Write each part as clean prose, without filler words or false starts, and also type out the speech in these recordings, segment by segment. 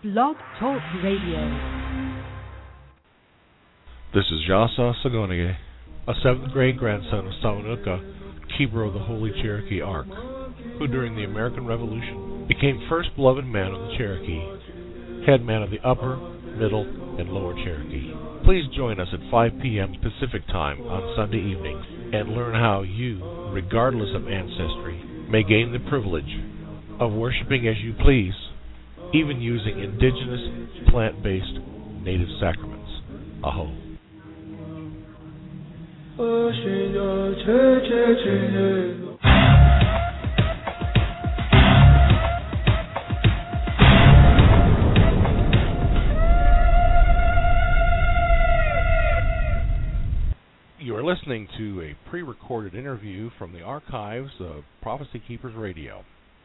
Blog Talk Radio. This is Jasa Sagonige, a 7th grade grandson of Sawanuka, keeper of the Holy Cherokee Ark, who during the American Revolution became first beloved man of the Cherokee, head man of the Upper, Middle, and Lower Cherokee. Please join us at 5 p.m. Pacific Time on Sunday evening and learn how you, regardless of ancestry, may gain the privilege of worshiping as you please, even using indigenous, plant-based, native sacraments. Aho. You are listening to a pre-recorded interview from the archives of Prophecy Keepers Radio.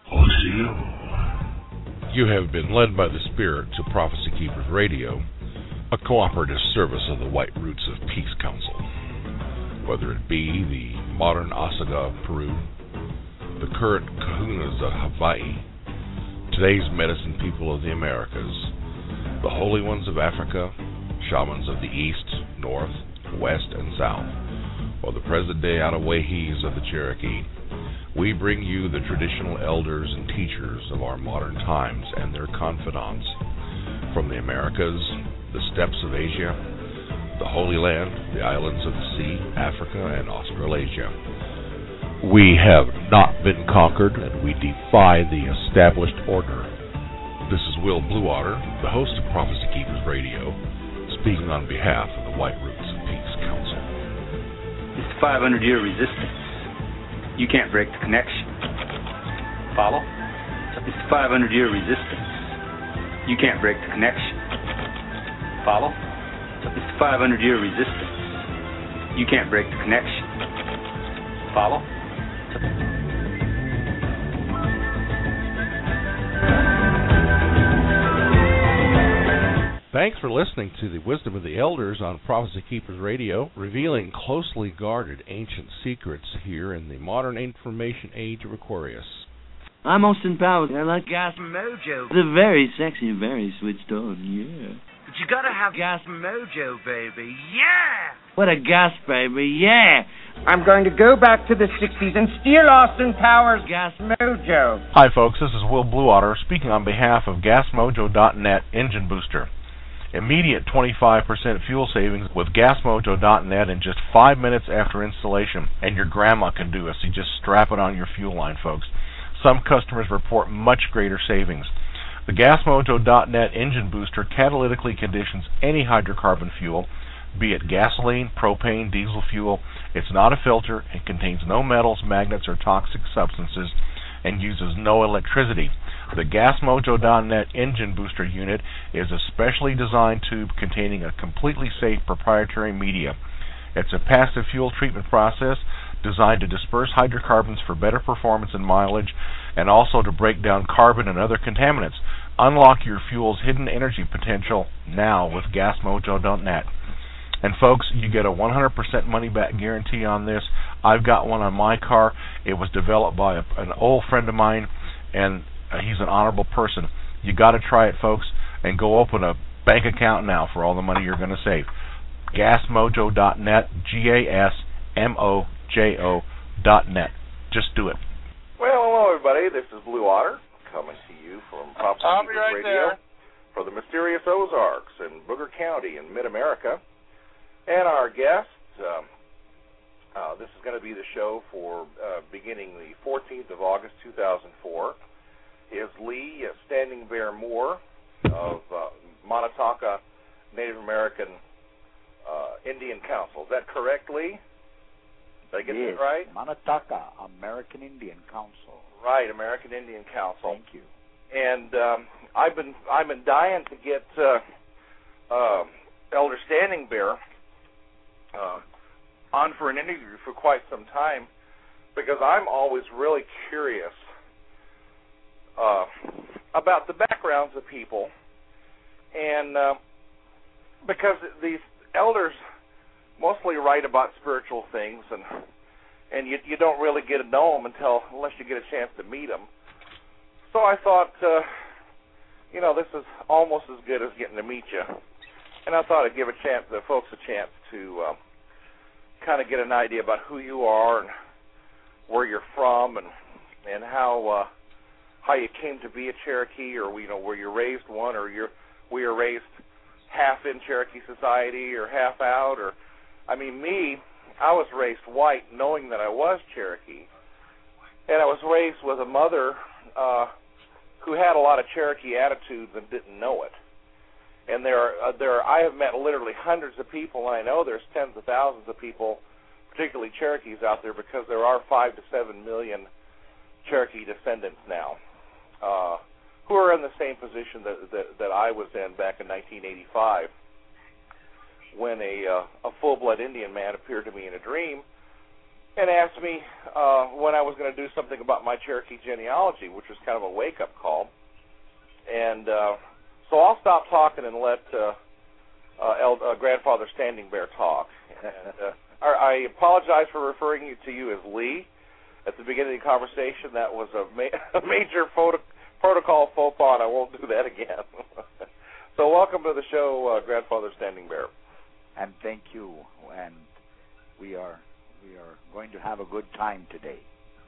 You have been led by the Spirit to Prophecy Keepers Radio, a cooperative service of the White Roots of Peace Council. Whether it be the modern Osaga of Peru, the current Kahunas of Hawaii, today's medicine people of the Americas, the Holy Ones of Africa, shamans of the East, North, West, and South, or the present-day Anawahis of the Cherokee, we bring you the traditional elders and teachers of our modern times and their confidants from the Americas, the steppes of Asia, the Holy Land, the islands of the sea, Africa, and Australasia. We have not been conquered, and we defy the established order. This is Will Bluewater, the host of Prophecy Keepers Radio, speaking on behalf of the White Roots of Peace Council. It's 500-year resistance. You can't break the connection. Follow? It's 500-year resistance. You can't break the connection. Follow? It's 500-year resistance. You can't break the connection. Follow? Thanks for listening to the Wisdom of the Elders on Prophecy Keepers Radio, revealing closely guarded ancient secrets here in the modern information age of Aquarius. I'm Austin Powers. I like Gas Mojo. They're very sexy and very switched on, yeah. But you gotta have Gas Mojo, baby, yeah! What a gas, baby, yeah! I'm going to go back to the 60s and steal Austin Powers' Gas Mojo. Hi, folks, this is Will Bluewater speaking on behalf of GasMojo.net Engine Booster. Immediate 25% fuel savings with GasMojo.net in just 5 minutes after installation, and your grandma can do it, so you just strap it on your fuel line, folks. Some customers report much greater savings. The GasMojo.net engine booster catalytically conditions any hydrocarbon fuel, be it gasoline, propane, diesel fuel. It's not a filter, it contains no metals, magnets, or toxic substances, and uses no electricity. The GasMojo.net engine booster unit is a specially designed tube containing a completely safe proprietary media. It's a passive fuel treatment process designed to disperse hydrocarbons for better performance and mileage, and also to break down carbon and other contaminants. Unlock your fuel's hidden energy potential now with GasMojo.net. And folks, you get a 100% money-back guarantee on this. I've got one on my car. It was developed by an old friend of mine, and he's an honorable person. You got to try it, folks, and go open a bank account now for all the money you're going to save. GasMojo.net, GasMojo.net. Just do it. Well, hello, everybody. This is Bluewater coming to you from Prophecy Keepers Radio for the mysterious Ozarks in Booker County in mid-America. And our guest, this is going to be the show for beginning the 14th of August, 2004, is Lee Standing Bear Moore of Montauk Native American Indian Council. Is that correct, Lee? Did I get it right? Montauk American Indian Council. Right, American Indian Council. Thank you. And I've been dying to get Elder Standing Bear on for an interview for quite some time, because I'm always really curious about the backgrounds of people, and because these elders mostly write about spiritual things, and you don't really get to know them unless you get a chance to meet them. So I thought this is almost as good as getting to meet you. And I thought I'd give the folks a chance to kind of get an idea about who you are and where you're from and how you came to be a Cherokee, or were you raised one, or were you raised half in Cherokee society or half out, or I was raised white, knowing that I was Cherokee, and I was raised with a mother who had a lot of Cherokee attitudes and didn't know it. And I have met literally hundreds of people, and I know there's tens of thousands of people, particularly Cherokees out there, because there are 5 to 7 million Cherokee descendants now, who are in the same position that I was in back in 1985, when a full-blood Indian man appeared to me in a dream and asked me when I was going to do something about my Cherokee genealogy, which was kind of a wake-up call. And so I'll stop talking and let Grandfather Standing Bear talk. And I apologize for referring to you as Lee at the beginning of the conversation. That was a major protocol faux pas, and I won't do that again. So welcome to the show, Grandfather Standing Bear. And thank you. And we are going to have a good time today.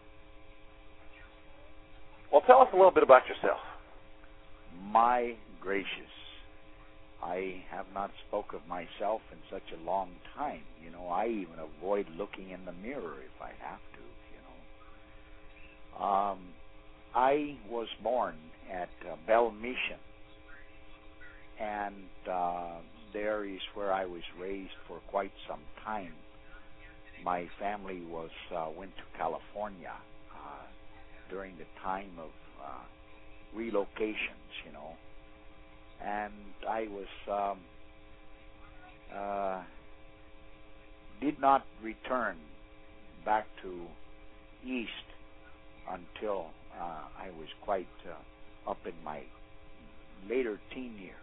Well, tell us a little bit about yourself. My gracious, I have not spoke of myself in such a long time. I even avoid looking in the mirror if I have to. I was born at Bell Mission, and there is where I was raised for quite some time. My family went to California during the time of relocations, and I was did not return back to East until I was quite up in my later teen years.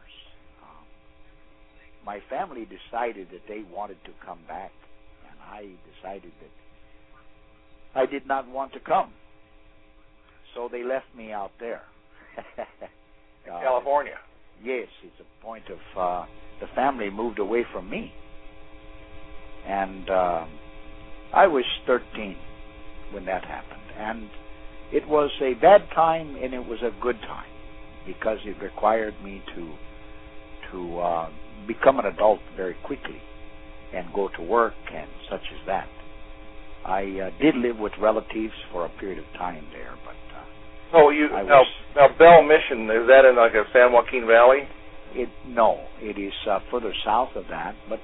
My family decided that they wanted to come back, and I decided that I did not want to come. So they left me out there. California? Yes, it's a point of the family moved away from me. And I was 13 when that happened. And it was a bad time, and it was a good time, because it required me to become an adult very quickly and go to work and such as that. I did live with relatives for a period of time there, but now Bell Mission, is that in like a San Joaquin Valley? No, it is further south of that, but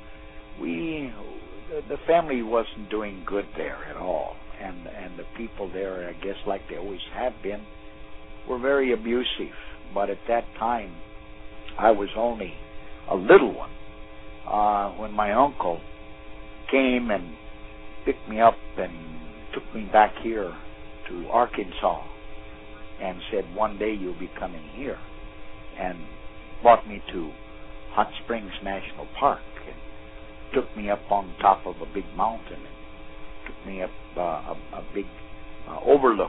the family wasn't doing good there at all, and the people there, I guess, like they always have been, were very abusive. But at that time, I was only a little one when my uncle came and picked me up and took me back here to Arkansas and said, one day you'll be coming here, and brought me to Hot Springs National Park and took me up on top of a big mountain and took me up a big overlook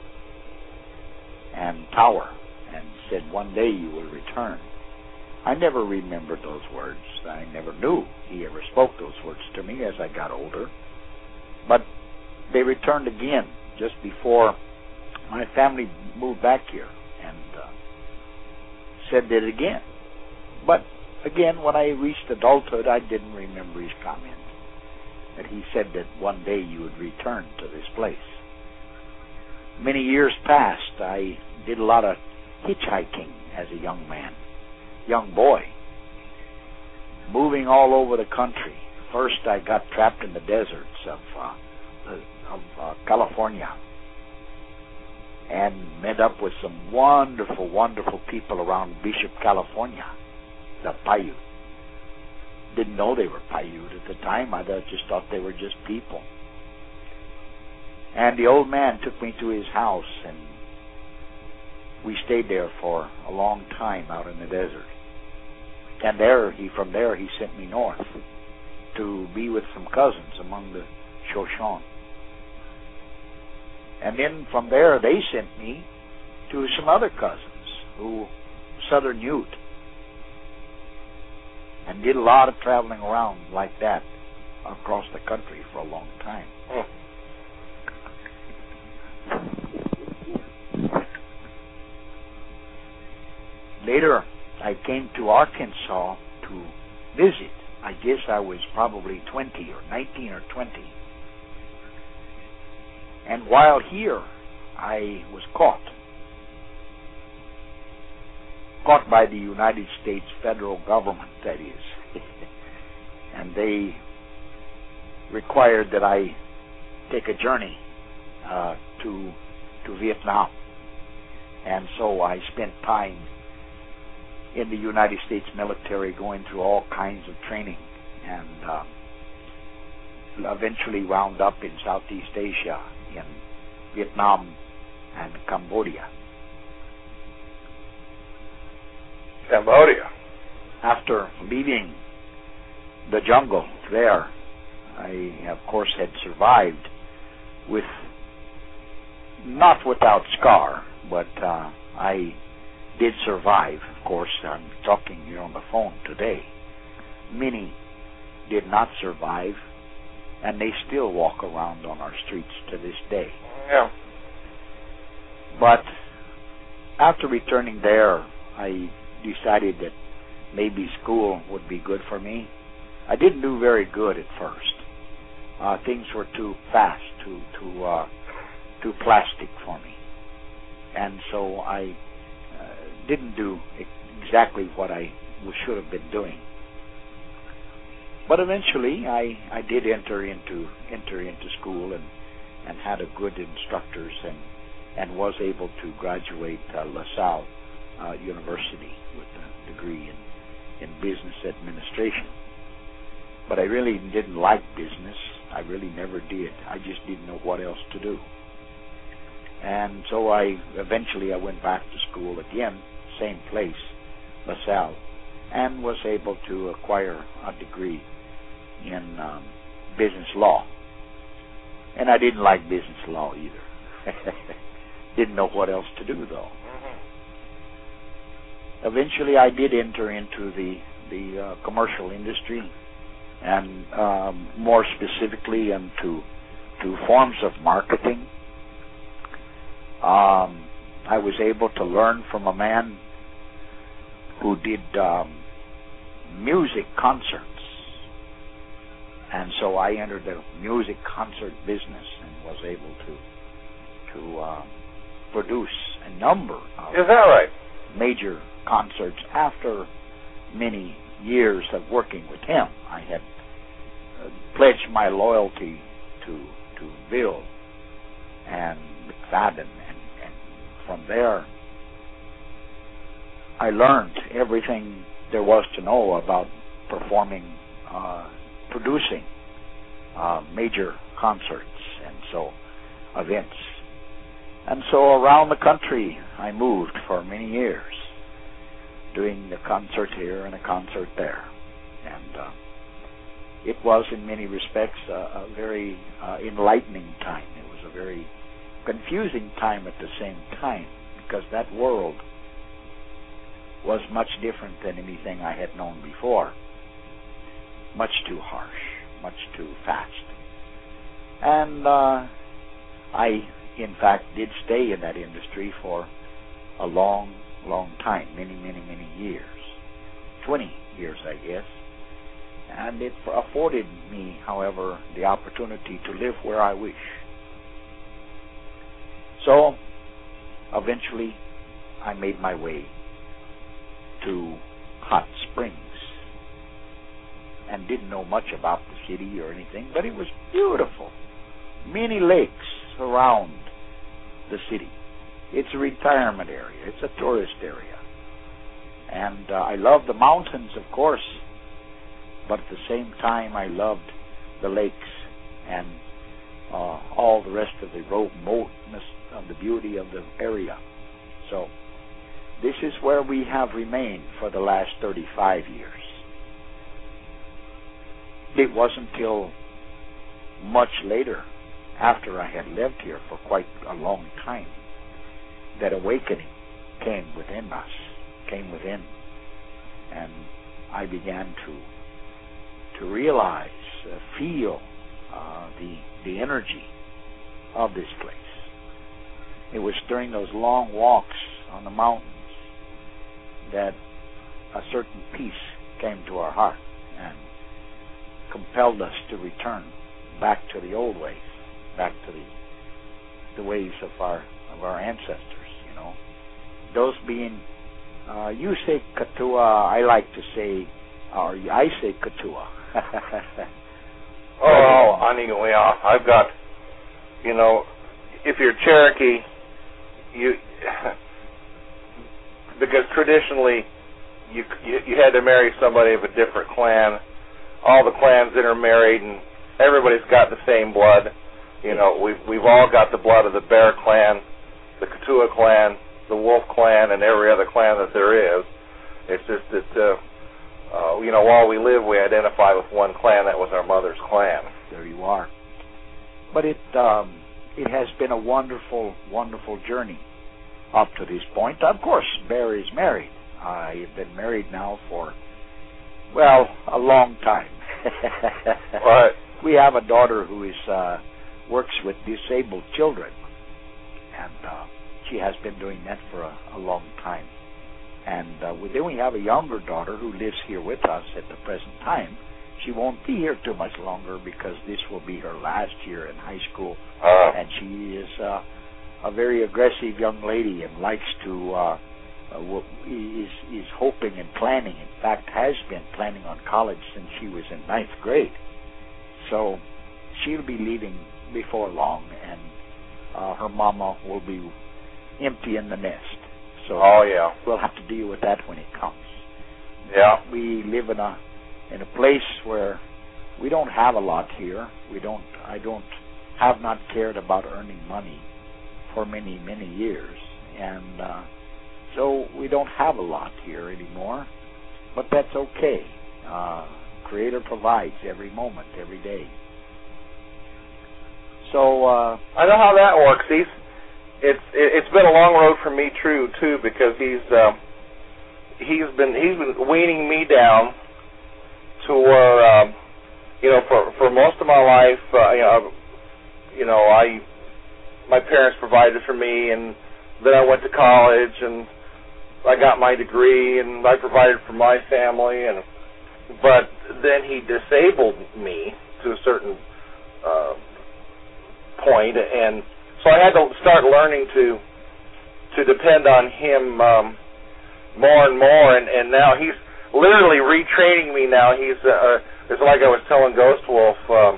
and tower and said, one day you will return. I never remembered those words. I never knew he ever spoke those words to me as I got older. But they returned again just before my family moved back here, and said it again. But again, when I reached adulthood, I didn't remember his comment. That he said that one day you would return to this place. Many years passed. I did a lot of hitchhiking as a young boy, moving all over the country. First, I got trapped in the deserts of California, and met up with some wonderful, wonderful people around Bishop, California, the Paiute. Didn't know they were Paiute at the time. I just thought they were just people. And the old man took me to his house, and we stayed there for a long time out in the desert. And from there he sent me north to be with some cousins among the Shoshone. And then from there they sent me to some other cousins who Southern Ute. And did a lot of traveling around like that across the country for a long time. Later, I came to Arkansas to visit. I guess I was probably 20 or 19 or 20. And while here, I was caught by the United States federal government, that is. And they required that I take a journey to Vietnam. And so I spent time in the United States military going through all kinds of training, and eventually wound up in Southeast Asia, in Vietnam and Cambodia. After leaving the jungle there, I, of course, had survived with, not without scar, but I did survive, of course. I'm talking here on the phone today. Many did not survive, and they still walk around on our streets to this day. Yeah. But after returning there, I decided that maybe school would be good for me. I didn't do very good at first. Things were too fast, too plastic for me, and so I didn't do exactly what I should have been doing. But eventually, I did enter into school and had a good instructors and was able to graduate LaSalle University with a degree in business administration. But I really didn't like business. I really never did. I just didn't know what else to do. And so eventually I went back to school again, same place, LaSalle, and was able to acquire a degree in business law. And I didn't like business law either. Didn't know what else to do, though. Eventually I did enter into the commercial industry, and more specifically into forms of marketing. I was able to learn from a man who did music concerts, and so I entered the music concert business and was able to produce a number of major concerts. After many years of working with him, I had pledged my loyalty to Bill and McFadden, and from there I learned everything there was to know about performing, producing major concerts and so events. And so around the country I moved for many years, doing a concert here and a concert there. And it was in many respects a very enlightening time. It was a very confusing time at the same time, because that world was much different than anything I had known before. Much too harsh, much too fast. And I, in fact, did stay in that industry for a long, long time, many, many, many years. 20 years, I guess. And it afforded me, however, the opportunity to live where I wish. So, eventually, I made my way to Hot Springs, and didn't know much about the city or anything, but it was beautiful. Many lakes around the city. It's a retirement area. It's a tourist area. And I love the mountains, of course, but at the same time I loved the lakes and all the rest of the remoteness of the beauty of the area. So this is where we have remained for the last 35 years. It wasn't until much later, after I had lived here for quite a long time, that awakening came within us came within, and I began to realize, feel the energy of this place. It was during those long walks on the mountains that a certain peace came to our heart and compelled us to return back to the old ways, back to the ways of our ancestors, you know. Those being, you say Katua, I like to say, or I say Katua. Anigoya. I've got, you know, if you're Cherokee, because traditionally you had to marry somebody of a different clan. All the clans intermarried, and everybody's got the same blood. You know, we've all got the blood of the Bear clan, the Katua clan, the Wolf clan, and every other clan that there is. It's just that, you know, while we live, we identify with one clan. That was our mother's clan. There you are. But it has been a wonderful, wonderful journey up to this point. Of course, Bear is married. I have been married now for, well, a long time. Right. We have a daughter who is works with disabled children, and she has been doing that for a long time. And then we have a younger daughter who lives here with us at the present time. She won't be here too much longer because this will be her last year in high school, and she is a very aggressive young lady and likes to is hoping and planning. In fact, has been planning on college since she was in 9th grade. So she'll be leaving before long, and her mama will be emptying the nest. So we'll have to deal with that when it comes. Yeah. We live in a place where we don't have a lot here. I have not cared about earning money for many, many years, and so we don't have a lot here anymore. But that's okay. Creator provides every moment, every day. So I know how that works. It's been a long road for me too, because he's been weaning me down to where you know, for most of my life, my parents provided for me, and then I went to college and I got my degree and I provided for my family, but then he disabled me to a certain point, and so I had to start learning to depend on him more and more, and now he's literally retraining me now. It's like I was telling Ghost Wolf,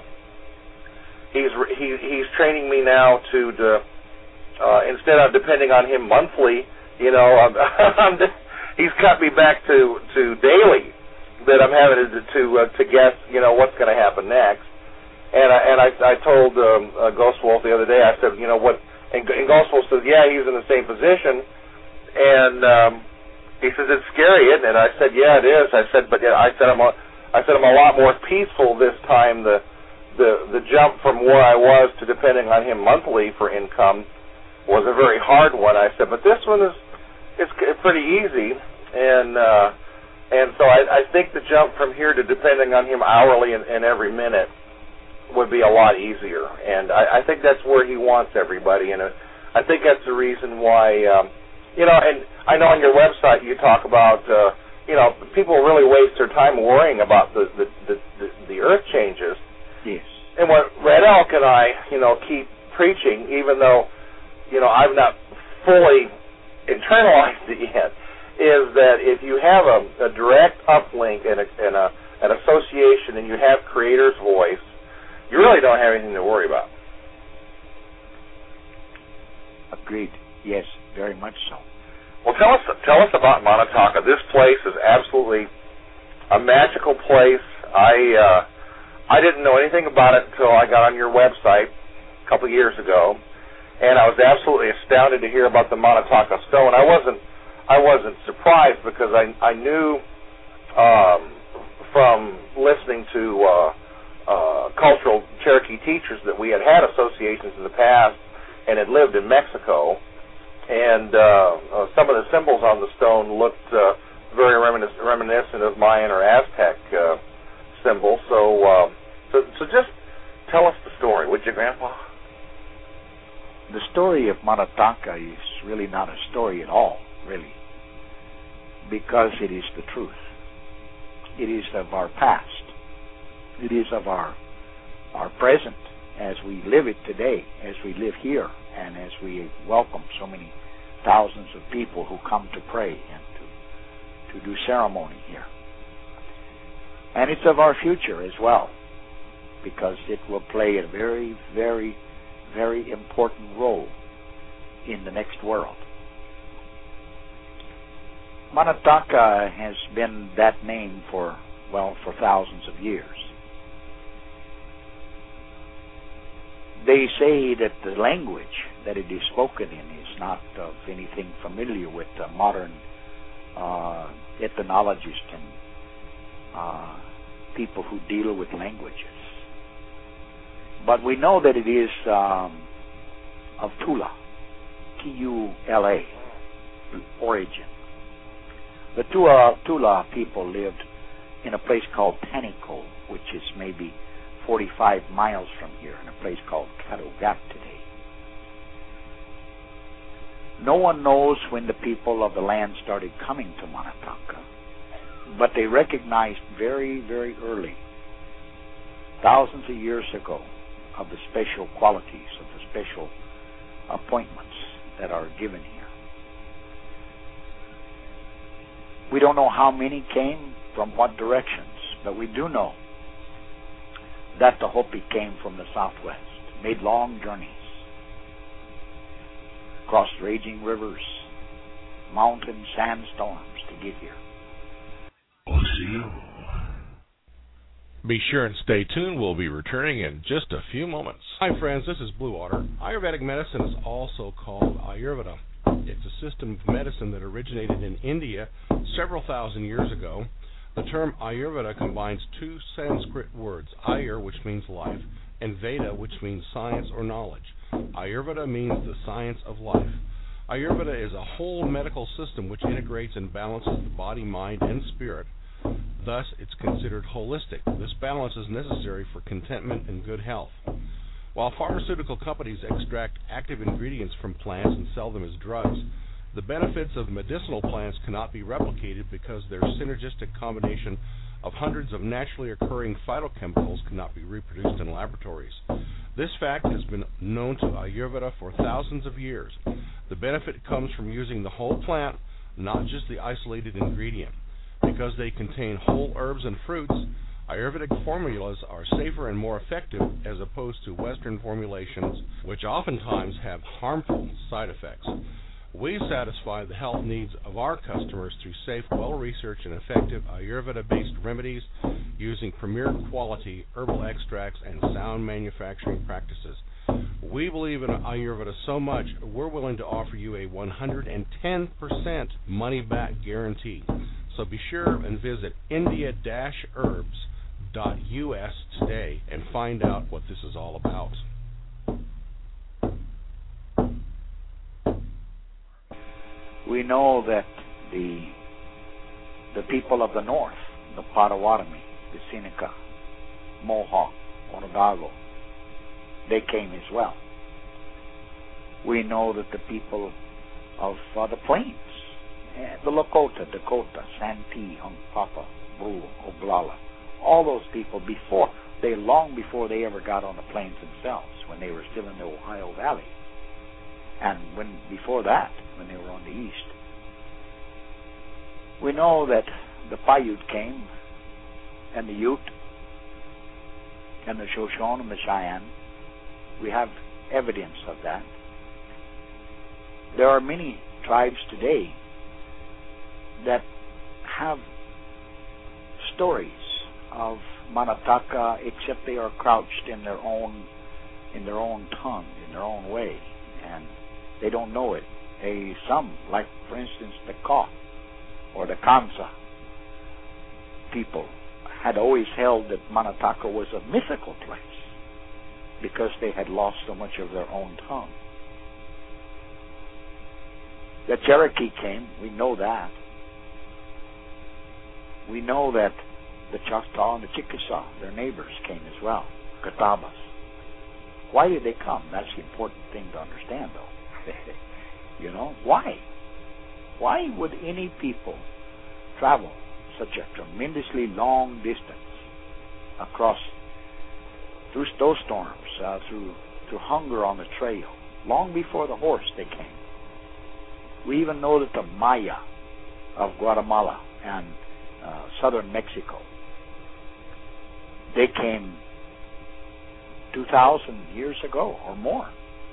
he's training me now to instead of depending on him monthly, you know, he's cut me back to daily, that I'm having to guess, you know, what's going to happen next. And I told Ghost Wolf the other day, I said, you know what, and Ghost Wolf says, yeah, he's in the same position, and he says, it's scary, isn't it? I said, yeah, it is. I said, but I said I'm a lot more peaceful this time. The jump from where I was to depending on him monthly for income was a very hard one. I said, but this one it's pretty easy, and so I think the jump from here to depending on him hourly and every minute would be a lot easier, and I think that's where he wants everybody, and I think that's the reason why, you know, and I know on your website you talk about, you know, people really waste their time worrying about the earth changes. Yes. And what Red Elk and I, you know, keep preaching, even though, you know, I've not fully internalized it yet, is that if you have a direct uplink and an association and you have Creator's voice, you really don't have anything to worry about. Agreed. Yes, very much so. Well, tell us about Manataka. This place is absolutely a magical place. I didn't know anything about it until I got on your website a couple of years ago, and I was absolutely astounded to hear about the Manataka stone. I wasn't surprised because I knew from listening to cultural Cherokee teachers that we had associations in the past and had lived in Mexico, and some of the symbols on the stone looked very reminiscent of Mayan or Aztec symbols. So just tell us the story, would you, Grandpa? The story of Manataka is really not a story at all, really, because it is the truth. It is of our past. It is of our present as we live it today, as we live here, and as we welcome so many thousands of people who come to pray and to do ceremony here. And it's of our future as well, because it will play a very, very, very important role in the next world. Manataka has been that name for thousands of years. They say that the language that it is spoken in is not of anything familiar with modern ethnologists and people who deal with languages. But we know that it is of Tula, T-U-L-A, origin. The Tula people lived in a place called Tanico, which is maybe 45 miles from here, in a place called Katogap today. No one knows when the people of the land started coming to Manataka, but they recognized very, very early, thousands of years ago, of the special qualities, of the special appointments that are given here. We don't know how many came from what directions, but we do know that the Hopi came from the southwest, made long journeys, crossed raging rivers, mountain sandstorms to get here. Be sure and stay tuned. We'll be returning in just a few moments. Hi friends, this is Blue Water. Ayurvedic medicine is also called Ayurveda. It's a system of medicine that originated in India several thousand years ago. The term Ayurveda combines two Sanskrit words, Ayur, which means life, and Veda, which means science or knowledge. Ayurveda means the science of life. Ayurveda is a whole medical system which integrates and balances the body, mind, and spirit. Thus, it's considered holistic. This balance is necessary for contentment and good health. While pharmaceutical companies extract active ingredients from plants and sell them as drugs, the benefits of medicinal plants cannot be replicated because their synergistic combination of hundreds of naturally occurring phytochemicals cannot be reproduced in laboratories. This fact has been known to Ayurveda for thousands of years. The benefit comes from using the whole plant, not just the isolated ingredient. Because they contain whole herbs and fruits, Ayurvedic formulas are safer and more effective as opposed to Western formulations, which oftentimes have harmful side effects. We satisfy the health needs of our customers through safe, well-researched, and effective Ayurveda-based remedies using premier quality herbal extracts and sound manufacturing practices. We believe in Ayurveda so much, we're willing to offer you a 110% money-back guarantee. So be sure and visit india-herbs.us today and find out what this is all about. We know that the people of the north, the Potawatomi, the Seneca, Mohawk, Onondaga, they came as well. We know that the people of the plains, the Lakota, Dakota, Santee, Hunkpapa, Brule, Oglala, all those people long before they ever got on the plains themselves, when they were still in the Ohio Valley, and before that, when they were on the east. We know that the Paiute came, and the Ute, and the Shoshone and the Cheyenne. We have evidence of that. There are many tribes today that have stories of Manataka, except they are crouched in their own tongue, in their own way, and they don't know it. Some, like for instance the Ka or the Kansa people, had always held that Manataka was a mythical place because they had lost so much of their own tongue. The Cherokee came. We know that. We know that the Choctaw and the Chickasaw, their neighbors, came as well. Catawbas. Why did they come? That's the important thing to understand, though. You know, why? Why would any people travel such a tremendously long distance across through snowstorms, through hunger on the trail, long before the horse they came? We even know that the Maya of Guatemala and southern Mexico, they came 2,000 years ago or more.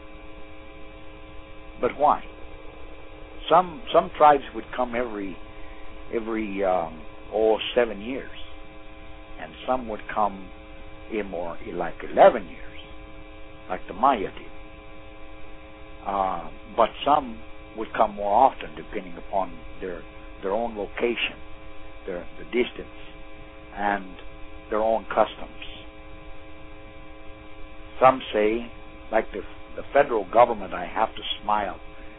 But why? Some tribes would come every 7 years, and some would come in more like 11 years, like the Maya did. But some would come more often, depending upon their own location, the distance, and their own customs. Some say, like the federal government, I have to smile.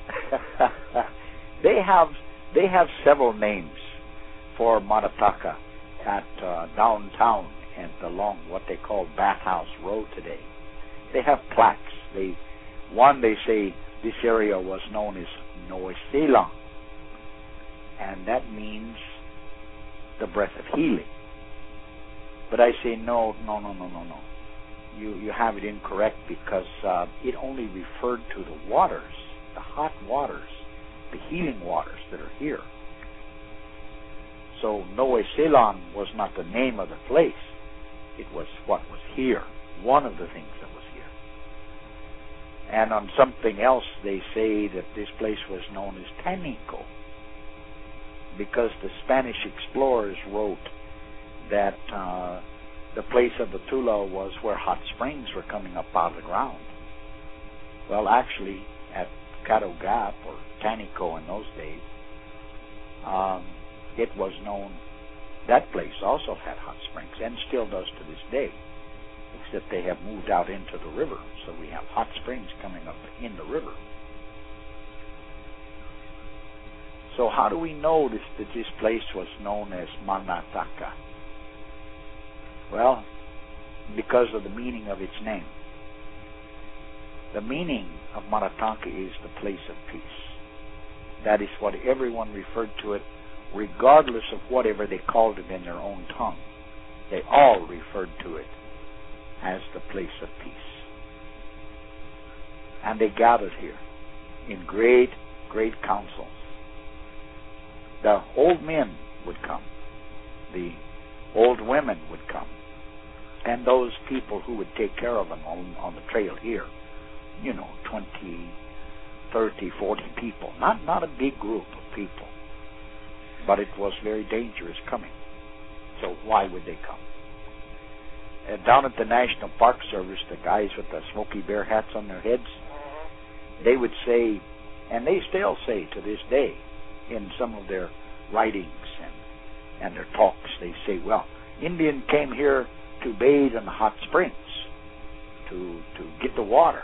They have several names for Marataka at downtown and along what they call Bathhouse Road today. They have plaques. They say this area was known as Noisilang, and that means the breath of healing. But I say no. You have it incorrect, because it only referred to the waters, the hot waters, the healing waters that are here. So Noisilang was not the name of the place. It was what was here, one of the things that was here. And on something else, they say that this place was known as Tanico, because the Spanish explorers wrote that the place of the Tula was where hot springs were coming up out of the ground. Well, actually, at Caddo Gap, or Tanico in those days, it was known, that place also had hot springs, and still does to this day, except they have moved out into the river, so we have hot springs coming up in the river. So how do we know that this place was known as Manataka? Well, because of the meaning of its name. The meaning of Marataka is the place of peace. That is what everyone referred to it, regardless of whatever they called it in their own tongue. They all referred to it as the place of peace. And they gathered here in great, great councils. The old men would come. The old women would come. And those people who would take care of them on the trail here, 20, 30, 40 people. Not a big group of people. But it was very dangerous coming. So why would they come? Down at the National Park Service, the guys with the Smokey Bear hats on their heads, they would say, and they still say to this day, in some of their writings and their talks, they say, well, Indian came here to bathe in the hot springs, to get the water.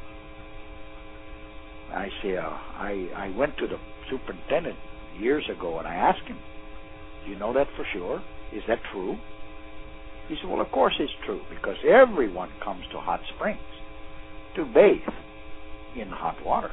I say, I went to the superintendent years ago and I asked him, do you know that for sure? Is that true? He said, well, of course it's true, because everyone comes to hot springs to bathe in hot waters.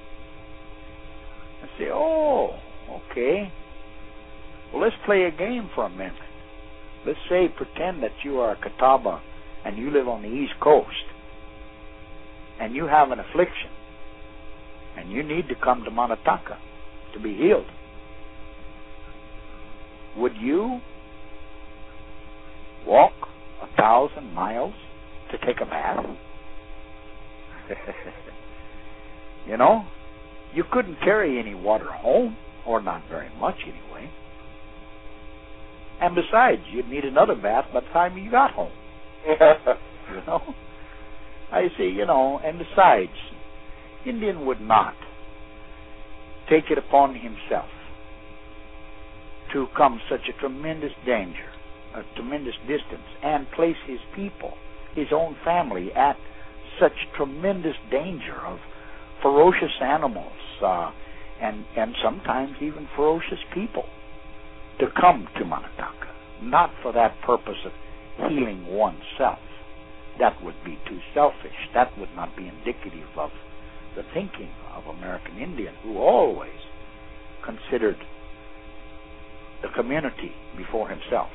I say, oh, okay. Well, let's play a game for a minute. Let's say, pretend that you are a Catawba and you live on the East Coast and you have an affliction and you need to come to Manataka to be healed. Would you walk 1,000 miles to take a bath? You couldn't carry any water home, or not very much anyway. And besides, you'd need another bath by the time you got home. I say, and besides, Indian would not take it upon himself to come such a tremendous danger, a tremendous distance, and place his people, his own family, at such tremendous danger of ferocious animals and sometimes even ferocious people to come to Manataka, not for that purpose of healing oneself. That would be too selfish. That would not be indicative of the thinking of American Indian, who always considered the community before himself.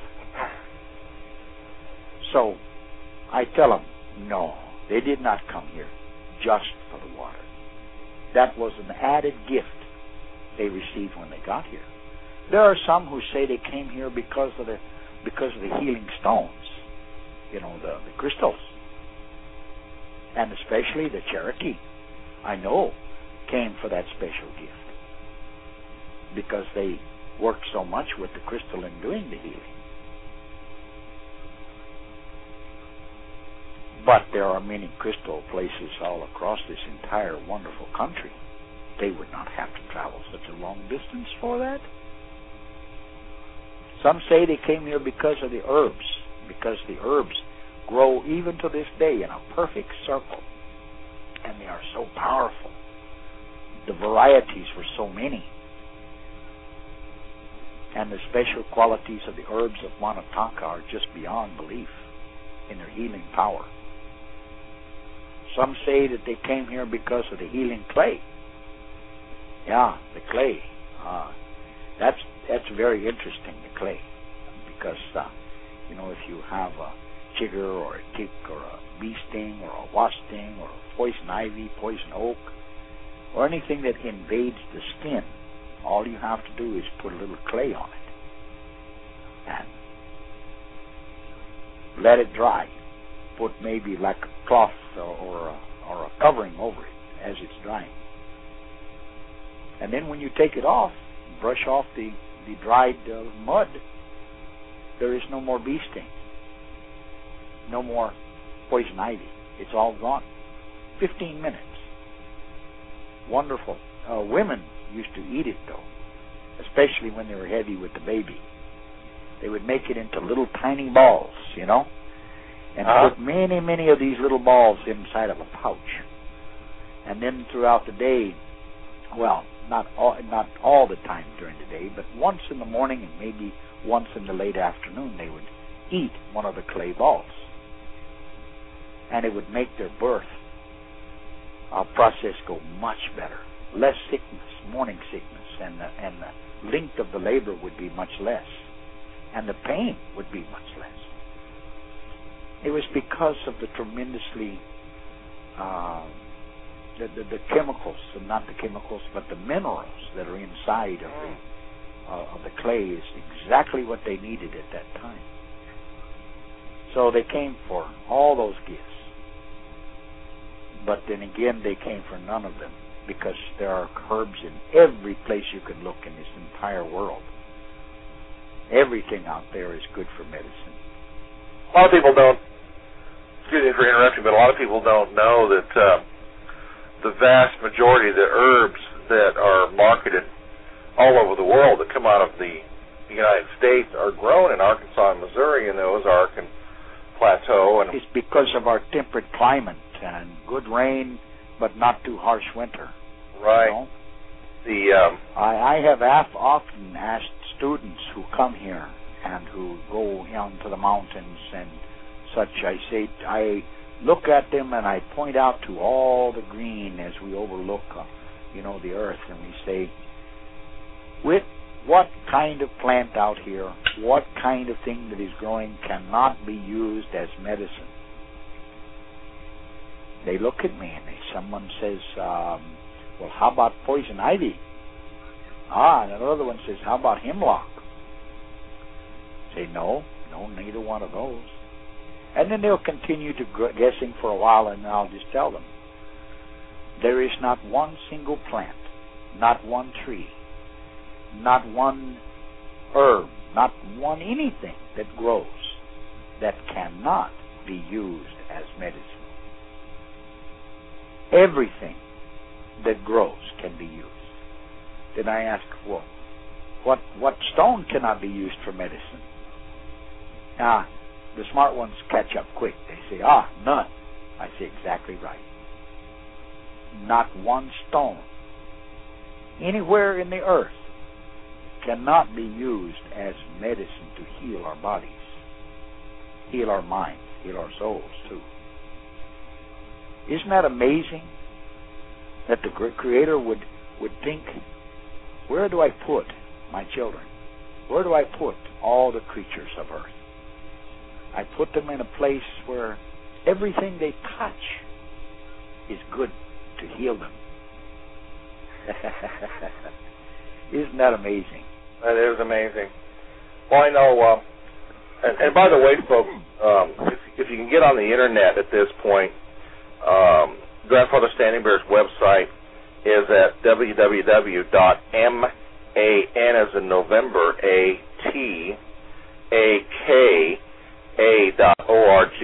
So I tell them, no, they did not come here just for the water. That was an added gift they received when they got here. There are some who say they came here because of the healing stones, the crystals, and especially the Cherokee, I know, came for that special gift because they worked so much with the crystal in doing the healing. But there are many crystal places all across this entire wonderful country. They would not have to travel such a long distance for that. Some say they came here because of the herbs, because the herbs grow even to this day in a perfect circle, and they are so powerful. The varieties were so many, and the special qualities of the herbs of Manataka are just beyond belief in their healing power. Some say that they came here because of the healing clay. Yeah, the clay. That's very interesting, the clay, because if you have a chigger or a tick or a bee sting or a wasp sting or a poison ivy, poison oak, or anything that invades the skin, all you have to do is put a little clay on it and let it dry. Put maybe like a cloth or a covering over it as it's drying. And then when you take it off, brush off the dried mud, there is no more bee sting, no more poison ivy. It's all gone. 15 minutes. Wonderful. Women used to eat it, though, especially when they were heavy with the baby. They would make it into little tiny balls, and put many, many of these little balls inside of a pouch. And then throughout the day, well, not all the time during the day, but once in the morning and maybe once in the late afternoon, they would eat one of the clay balls. And it would make their birth process go much better. Less sickness, morning sickness, and the length of the labor would be much less. And the pain would be much less. It was because of the tremendously the chemicals, and not the chemicals, but the minerals that are inside of the clay is exactly what they needed at that time. So they came for all those gifts. But then again, they came for none of them, because there are herbs in every place you can look in this entire world. Everything out there is good for medicine. A lot of people don't, excuse me for interrupting, but a lot of people don't know that the vast majority of the herbs that are marketed all over the world that come out of the United States are grown in Arkansas and Missouri and the Ozark and Plateau. And it's because of our temperate climate and good rain, but not too harsh winter. Right. I have often asked students who come here and who go into the mountains and such, I look at them and I point out to all the green as we overlook, the earth, and we say, with what kind of plant out here, what kind of thing that is growing cannot be used as medicine? They look at me and someone says, well, how about poison ivy? And another one says, how about hemlock? Say, no, neither one of those. And then they'll continue to guessing for a while, and I'll just tell them, there is not one single plant, not one tree, not one herb, not one anything that grows that cannot be used as medicine. Everything that grows can be used. Then I ask, well, what stone cannot be used for medicine? The smart ones catch up quick. They say, none. I say, exactly right. Not one stone anywhere in the earth cannot be used as medicine to heal our bodies, heal our minds, heal our souls too. Isn't that amazing that the Creator would think, where do I put my children? Where do I put all the creatures of earth? I put them in a place where everything they touch is good to heal them. Isn't that amazing? That is amazing. Well, I know, and by the way, folks, if you can get on the internet at this point, Grandfather Standing Bear's website is at www.man as in November, ATAKA.org,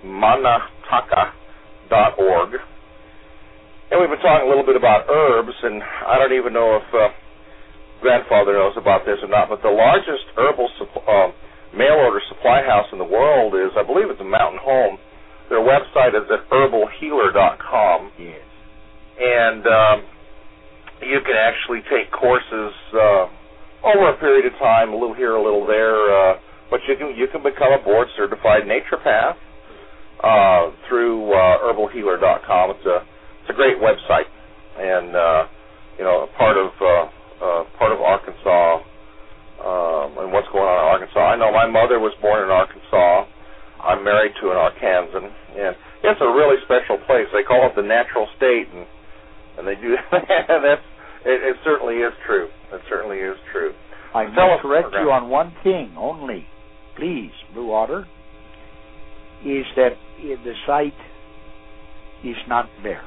manataka.org. And we've been talking a little bit about herbs, and I don't even know if Grandfather knows about this or not, but the largest herbal mail-order supply house in the world is, I believe it's a Mountain Home. Their website is at herbalhealer.com. Yes. And you can actually take courses over a period of time, a little here, a little there, but you can become a board-certified naturopath through herbalhealer.com. It's a great website, and part of Arkansas and what's going on in Arkansas. I know my mother was born in Arkansas. I'm married to an Arkansan, and it's a really special place. They call it the natural state, and they do that. It certainly is true. It certainly is true. I must correct you on one thing only, please, Blue Water, is that the site is not theirs.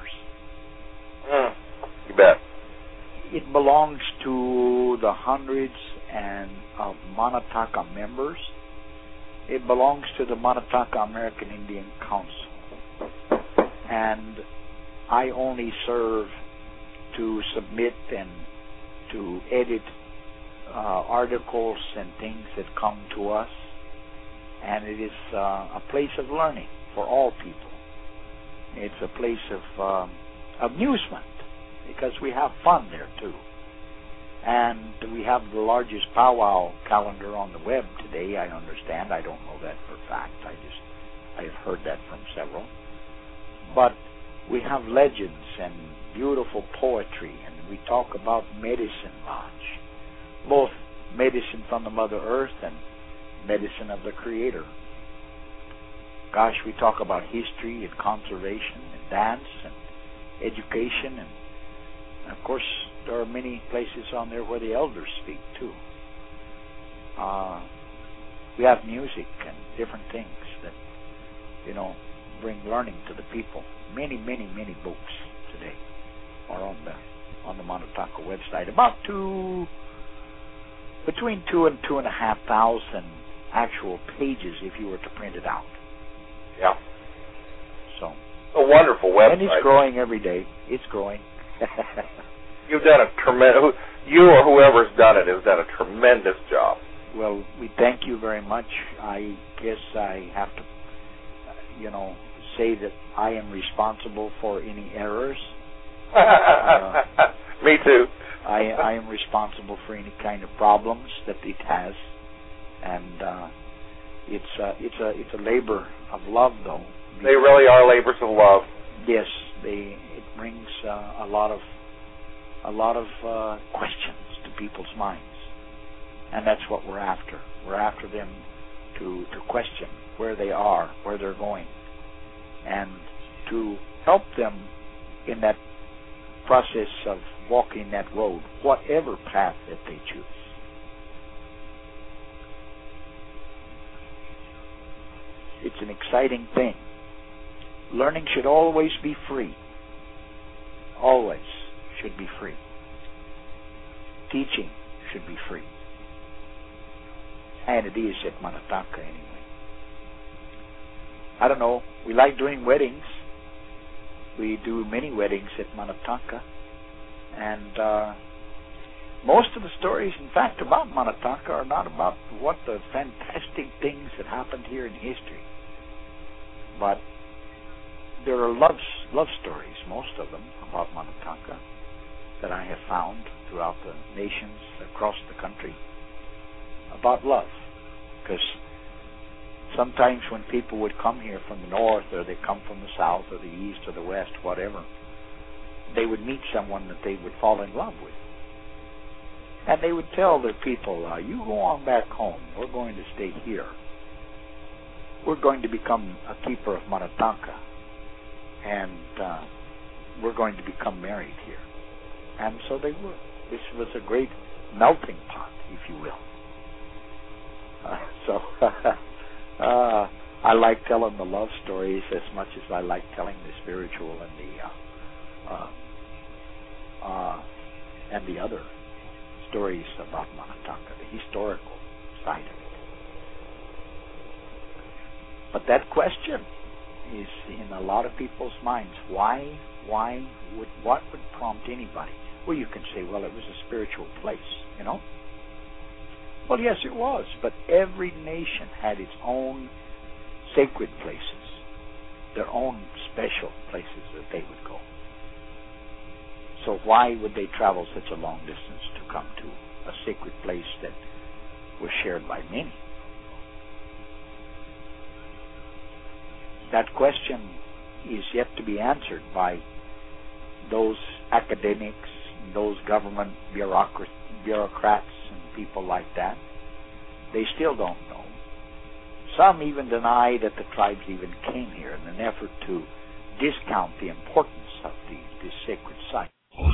You bet. It belongs to the hundreds of Manataka members. It belongs to the Manataka American Indian Council. And I only serve to submit and to edit articles and things that come to us. And it is a place of learning for all people. It's a place of amusement, because we have fun there too. And we have the largest powwow calendar on the web today, I understand. I don't know that for a fact. I have heard that from several. But we have legends and beautiful poetry, and we talk about medicine lodge, both medicine from the Mother Earth and medicine of the Creator. Gosh, we talk about history and conservation and dance and education, and of course there are many places on there where the elders speak too. We have music and different things that bring learning to the people. Many books today are on the Manataka website. About between 2,000 and 2,500 actual pages if you were to print it out. Yeah. So a wonderful website. And it's growing every day. It's growing. You've done a tremendous. You or whoever's done it has done a tremendous job. Well, we thank you very much. I guess I have to, say that I am responsible for any errors. Me too. I am responsible for any kind of problems that it has, and it's a labor of love, though. They really are labors of love. Yes, it brings a lot of questions to people's minds, and that's what we're after. We're after them to question where they are, where they're going, and to help them in that process of walking that road, whatever path that they choose. It's an exciting thing. Learning should always be free. Always should be free. Teaching should be free. And it is at Manataka anyway. I don't know. We like doing weddings. We do many weddings at Manataka. And most of the stories, in fact, about Manataka are not about what the fantastic things that happened here in history. But there are love stories, most of them, about Manataka. that I have found throughout the nations across the country about love. Because sometimes when people would come here from the north, or they come from the south or the east or the west, whatever, they would meet someone that they would fall in love with. And they would tell their people, you go on back home. We're going to stay here. We're going to become a keeper of Manatanka. And we're going to become married here. And so they were. This was a great melting pot, if you will. I like telling the love stories as much as I like telling the spiritual and the other stories about Manatanka, the historical side of it. But that question is in a lot of people's minds. What would prompt anybody? Well, you can say, well, it was a spiritual place, you know? Well, yes, it was, but every nation had its own sacred places, their own special places that they would go. So why would they travel such a long distance to come to a sacred place that was shared by many? That question is yet to be answered by those academics, those government bureaucrats and people like that. They still don't know. Some even deny that the tribes even came here in an effort to discount the importance of this sacred site.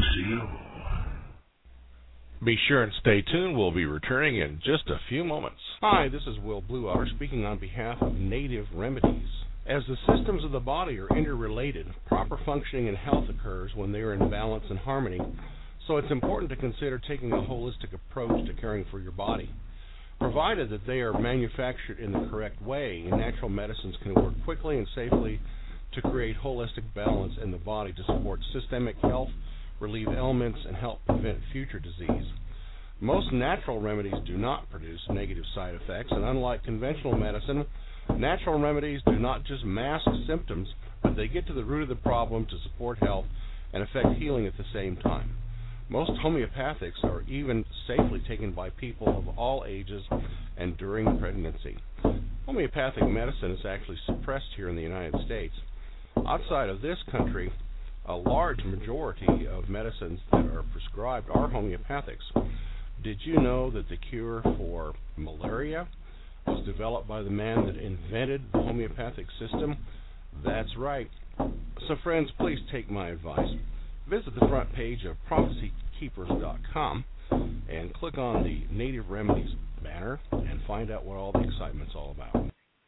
Be sure and stay tuned. We'll be returning in just a few moments. Hi, this is Will Blue Otter speaking on behalf of Native Remedies. As the systems of the body are interrelated, proper functioning and health occurs when they are in balance and harmony. So it's important to consider taking a holistic approach to caring for your body. Provided that they are manufactured in the correct way, natural medicines can work quickly and safely to create holistic balance in the body to support systemic health, relieve ailments, and help prevent future disease. Most natural remedies do not produce negative side effects, and unlike conventional medicine, natural remedies do not just mask symptoms, but they get to the root of the problem to support health and affect healing at the same time. Most homeopathics are even safely taken by people of all ages and during pregnancy. Homeopathic medicine is actually suppressed here in the United States. Outside of this country, a large majority of medicines that are prescribed are homeopathics. Did you know that the cure for malaria was developed by the man that invented the homeopathic system? That's right. So friends, please take my advice. Visit the front page of prophecykeepers.com and click on the Native Remedies banner and find out what all the excitement's all about.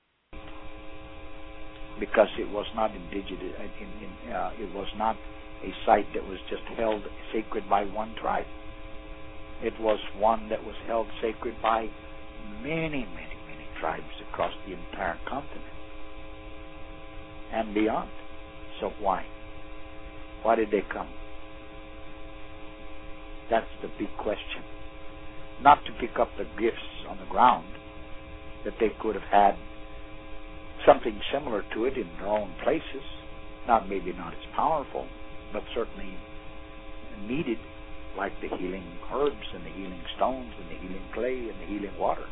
Because it was not it was not a site that was just held sacred by one tribe. It was one that was held sacred by many tribes across the entire continent and beyond. So why? Why did they come? That's the big question. Not to pick up the gifts on the ground, that they could have had something similar to it in their own places, maybe not as powerful, but certainly needed, like the healing herbs and the healing stones and the healing clay and the healing water.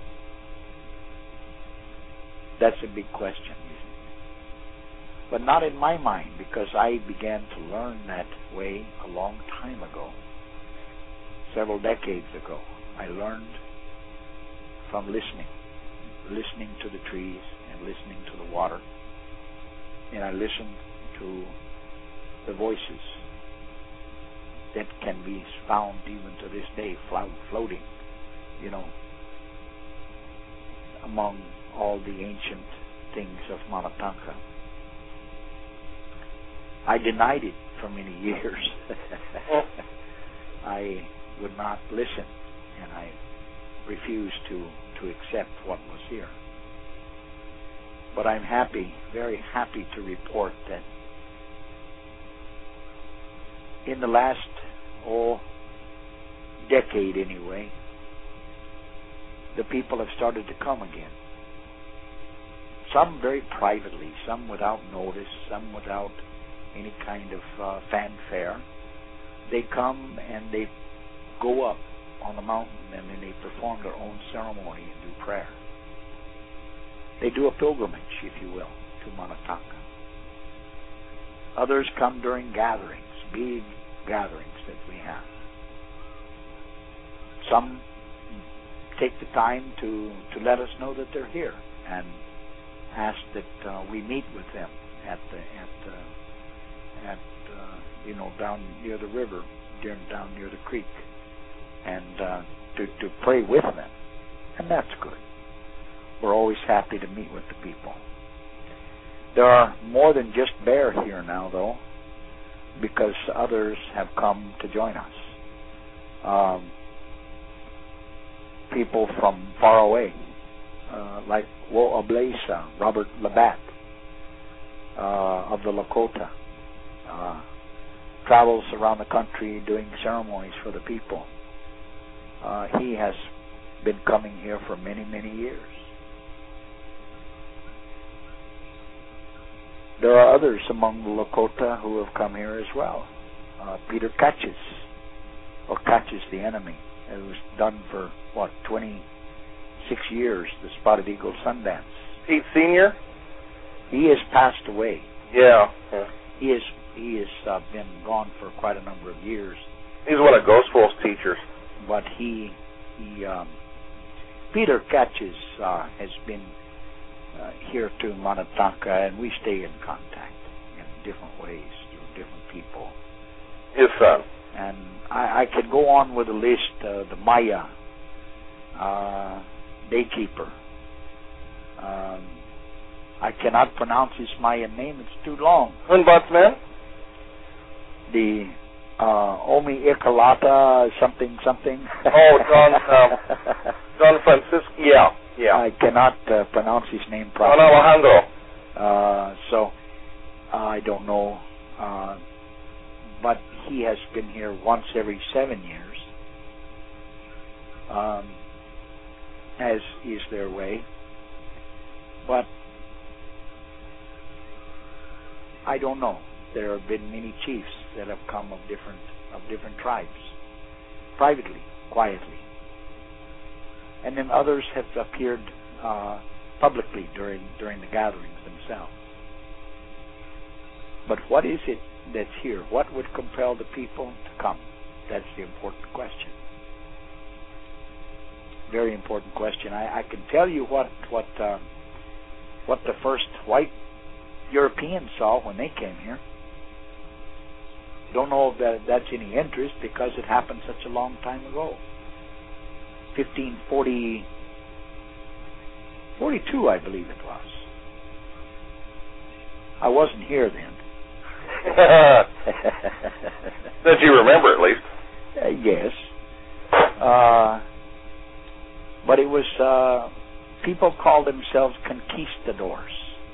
That's a big question, isn't it? But not in my mind, because I began to learn that way a long time ago, several decades ago. I learned from listening to the trees and listening to the water, and I listened to the voices that can be found even to this day floating, among all the ancient things of Manatanka. I denied it for many years. I would not listen, and I refused to accept what was here. But I'm happy, very happy to report that in the last, decade anyway, the people have started to come again. Some very privately, some without notice, some without any kind of fanfare. they come and they go up on the mountain and then they perform their own ceremony and do prayer. They do a pilgrimage, if you will, to Manataka. Others come during gatherings, big gatherings that we have. Some take the time to let us know that they're here and ask that we meet with them at down near the river, down near the creek, and to pray with them, and that's good. We're always happy to meet with the people. There are more than just Bear here now, though, because others have come to join us. People from far away, like Wo'oblesa, Robert Labatt of the Lakota, travels around the country doing ceremonies for the people. He has been coming here for many, many years. There are others among the Lakota who have come here as well. Peter Catches, or Catches the Enemy. It was done for, 26 years, the Spotted Eagle Sundance. Pete Sr.? He has passed away. Yeah. He has been gone for quite a number of years. He's one of Ghost Wolf's teachers. But Peter Catches has been here to Manataka, and we stay in contact in different ways through different people. His son. And I could go on with a list. The Maya, Daykeeper. I cannot pronounce his Mayan name; it's too long. Hunbutsman? The Omi Ikalata something. Oh, Don Francisco. Yeah. I cannot pronounce his name properly. Don Alejandro. So I don't know, but he has been here once every 7 years, as is their way. But I don't know. There have been many chiefs that have come of different tribes, privately, quietly. And then others have appeared publicly during the gatherings themselves. But what is it that's here? What would compel the people to come? That's the important question. Very important question. I can tell you what the first white Europeans saw when they came here. Don't know if that's any interest because it happened such a long time ago. 1542, I believe it was. I wasn't here then. That you remember, at least. Yes. But it was, people called themselves conquistadors.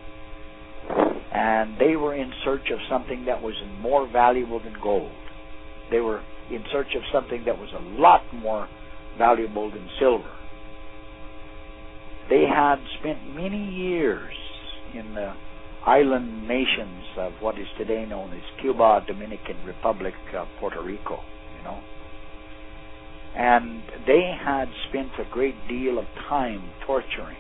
And they were in search of something that was more valuable than gold. They were in search of something that was a lot more valuable than silver. They had spent many years in the island nations of what is today known as Cuba, Dominican Republic, Puerto Rico, And they had spent a great deal of time torturing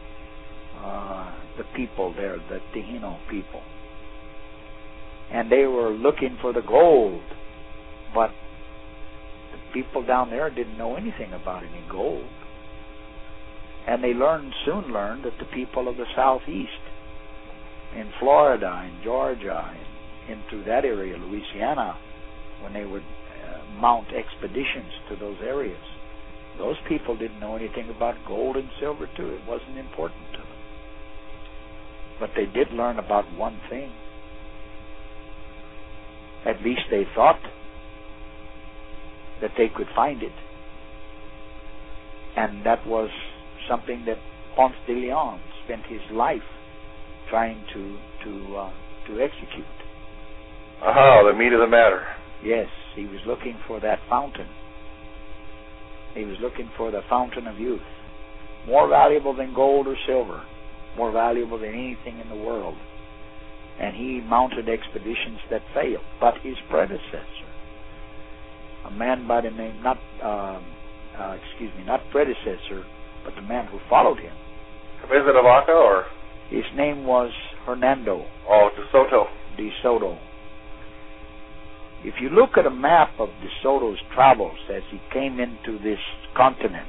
the people there, the Taino people. And they were looking for the gold, but the people down there didn't know anything about any gold. And they soon learned that the people of the southeast, in Florida, in Georgia, into that area, Louisiana, when they would mount expeditions to those areas, those people didn't know anything about gold and silver too. It wasn't important to them. But they did learn about one thing. At least they thought that they could find it. And that was something that Ponce de Leon spent his life trying to execute. The meat of the matter. Yes, he was looking for that fountain. He was looking for the fountain of youth. More valuable than gold or silver. More valuable than anything in the world. And he mounted expeditions that failed. But his predecessor a man by the name, not predecessor, but the man who followed him. Is it Vaca or? His name was Hernando. Oh, De Soto. De Soto. If you look at a map of De Soto's travels as he came into this continent,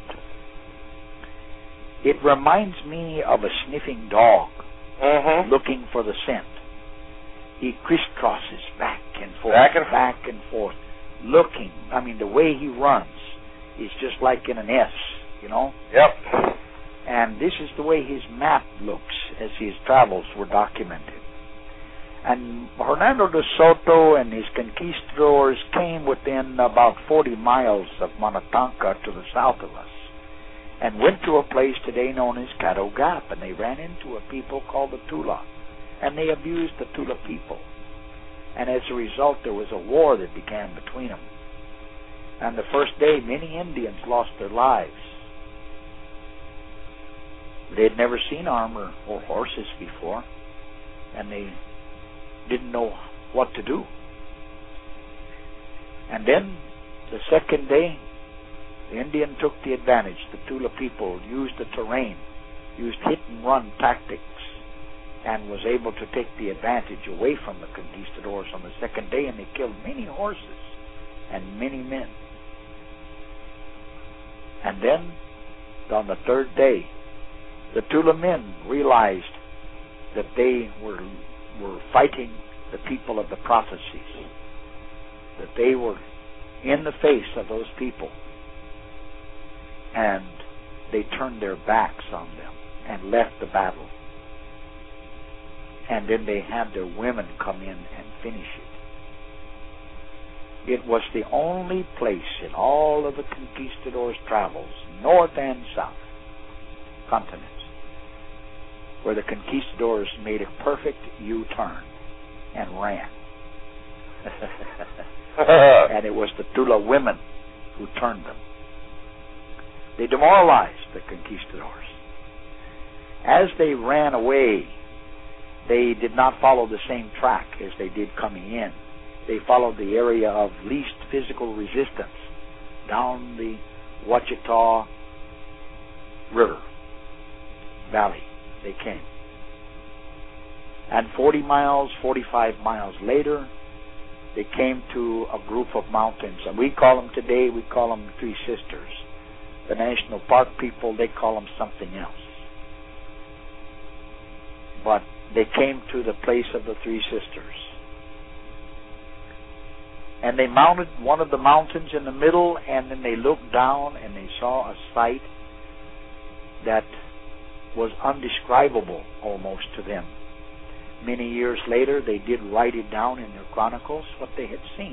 it reminds me of a sniffing dog looking for the scent. He crisscrosses back and forth, looking. I mean, the way he runs is just like in an S, you know? Yep. And this is the way his map looks as his travels were documented. And Hernando de Soto and his conquistadors came within about 40 miles of Monotanca to the south of us and went to a place today known as Caddo Gap, and they ran into a people called the Tula, and they abused the Tula people. And as a result, there was a war that began between them. And the first day, many Indians lost their lives. They had never seen armor or horses before, and they didn't know what to do. And then, the second day, the Indian took the advantage. The Tula people used the terrain, used hit-and-run tactics, and was able to take the advantage away from the conquistadors on the second day, and they killed many horses and many men. And then, on the third day, the Tula men realized that they were fighting the people of the prophecies, that they were in the face of those people, and they turned their backs on them and left the battle. And then they had their women come in and finish it. It was the only place in all of the conquistadors' travels, north and south, continents, where the conquistadors made a perfect U-turn and ran. And it was the Tula women who turned them. They demoralized the conquistadors. As they ran away, they did not follow the same track as they did coming in. They followed the area of least physical resistance down the Ouachita River Valley. They came. And 40 miles, 45 miles later, they came to a group of mountains. And we call them today, we call them Three Sisters. The National Park people, they call them something else. But they came to the place of the Three Sisters. And they mounted one of the mountains in the middle, and then they looked down and they saw a sight that was undescribable almost to them. Many years later, they did write it down in their chronicles, what they had seen.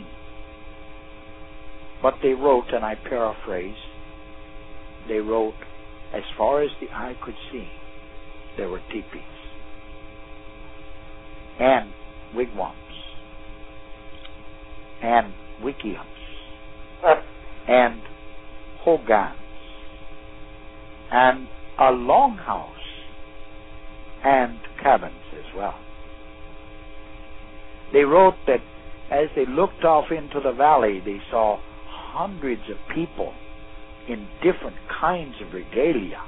But they wrote, and I paraphrase, they wrote, as far as the eye could see, there were teepees and wigwams and wickiups and hogans and a longhouse and cabins as well. They wrote that as they looked off into the valley, they saw hundreds of people in different kinds of regalia.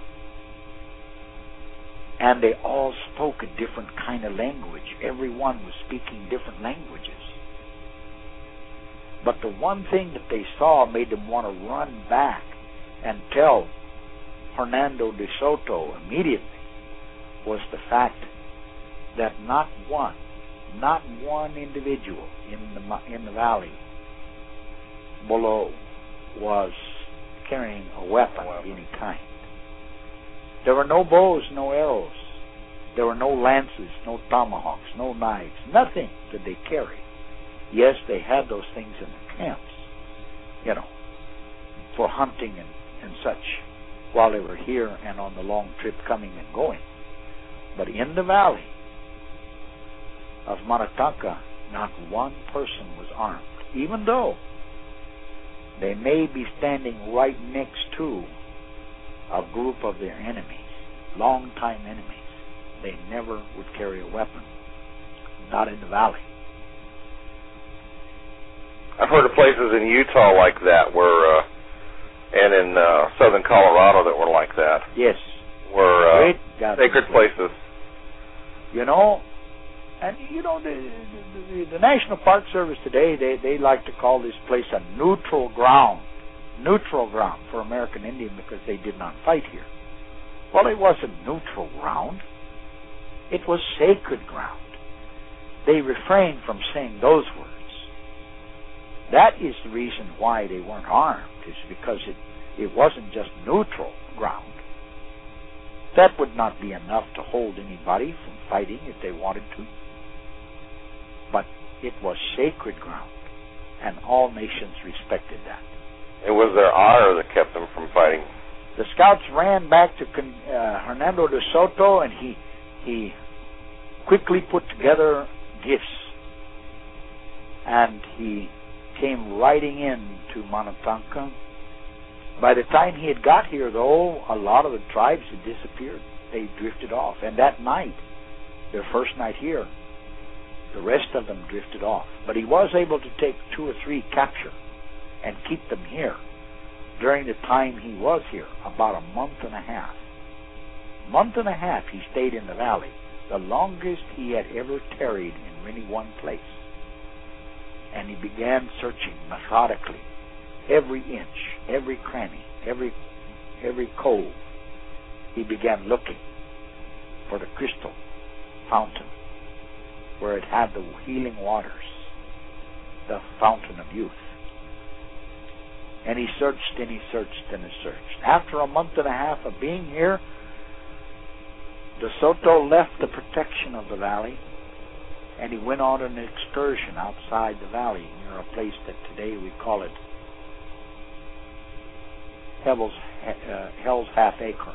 And they all spoke a different kind of language. Everyone was speaking different languages. But the one thing that they saw made them want to run back and tell Hernando de Soto immediately was the fact that not one individual in the valley below was carrying a weapon of any kind. There were no bows, no arrows. There were no lances, no tomahawks, no knives. Nothing did they carry. Yes, they had those things in the camps, for hunting and such while they were here and on the long trip coming and going. But in the valley of Monotanca, not one person was armed, even though they may be standing right next to a group of their enemies, long-time enemies. They never would carry a weapon, not in the valley. I've heard of places in Utah like that where, and in southern Colorado that were like that. Yes. Were sacred places. You know, and you know the National Park Service today, they like to call this place a neutral ground for American Indian because they did not fight here. Well, it wasn't neutral ground. It was sacred ground. They refrained from saying those words. That is the reason why they weren't armed, is because it wasn't just neutral ground. That would not be enough to hold anybody from fighting if they wanted to. But it was sacred ground, and all nations respected that. It was their honor that kept them from fighting. The scouts ran back to Hernando de Soto, and he quickly put together gifts. And he came riding in to Monotanka. By the time he had got here, though, a lot of the tribes had disappeared. They drifted off. And that night, their first night here, the rest of them drifted off. But he was able to take 2 or 3 capture and keep them here during the time he was here, about a month and a half. Month and a half he stayed in the valley, the longest he had ever tarried in any one place. And he began searching methodically, every inch, every cranny, every cove. He began looking for the crystal fountain where it had the healing waters, the fountain of youth. And he searched and he searched and he searched. After a month and a half of being here, De Soto left the protection of the valley and he went on an excursion outside the valley near a place that today we call it Hell's Half Acre.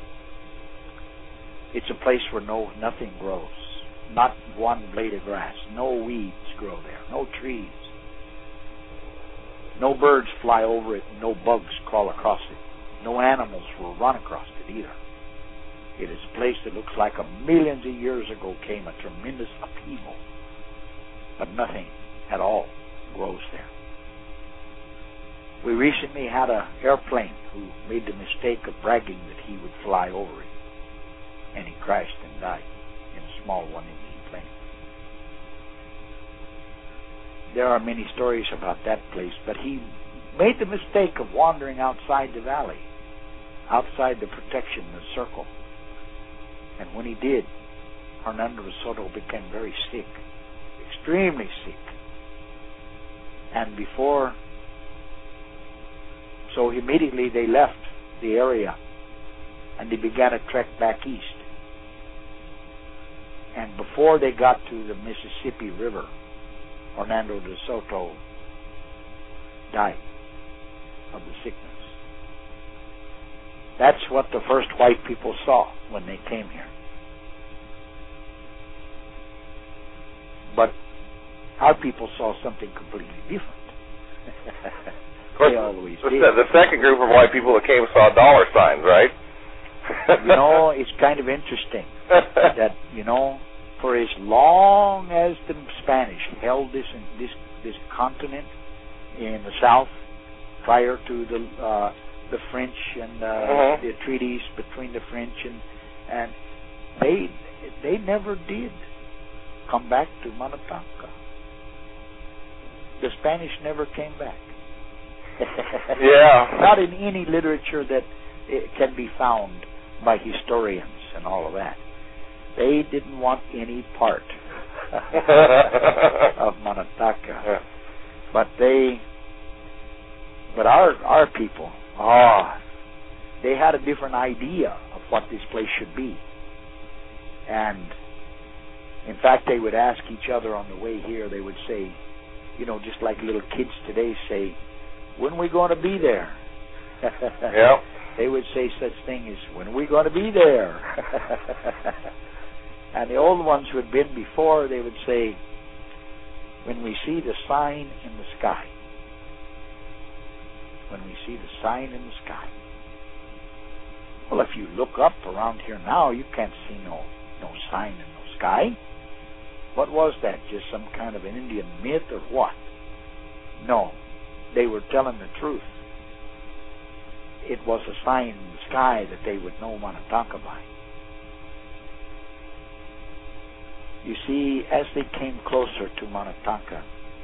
It's a place where nothing grows, not one blade of grass, no weeds grow there, no trees. No birds fly over it, no bugs crawl across it, no animals will run across it either. It is a place that looks like millions of years ago came a tremendous upheaval, but nothing at all grows there. We recently had an airplane who made the mistake of bragging that he would fly over it, and he crashed and died in a small one-engine plane. There are many stories about that place, but he made the mistake of wandering outside the valley, outside the protection, the circle. And when he did, Hernando de Soto became very sick, extremely sick. And so immediately they left the area and they began a trek back east. And before they got to the Mississippi River, Hernando de Soto died of the sickness. That's what the first white people saw when they came here. But our people saw something completely different. They always did. The second group of white people that came saw dollar signs, right? You know, it's kind of interesting that, you know, for as long as the Spanish held this continent in the south, prior to the French and the treaties between the French and they never did come back to Monotanka. The Spanish never came back. Yeah. Not in any literature that it can be found by historians and all of that. They didn't want any part of Monotanka. Yeah. But our people, they had a different idea of what this place should be. And in fact, they would ask each other on the way here, they would say, you know, just like little kids today say, when are we going to be there? Yep. They would say such thing as, when are we going to be there? And the old ones who had been before, they would say, when we see the sign in the sky. When we see the sign in the sky. Well, if you look up around here now, you can't see no sign in the sky. What was that? Just some kind of an Indian myth or what? No, they were telling the truth. It was a sign in the sky that they would know Minnetonka by. You see, as they came closer to Minnetonka,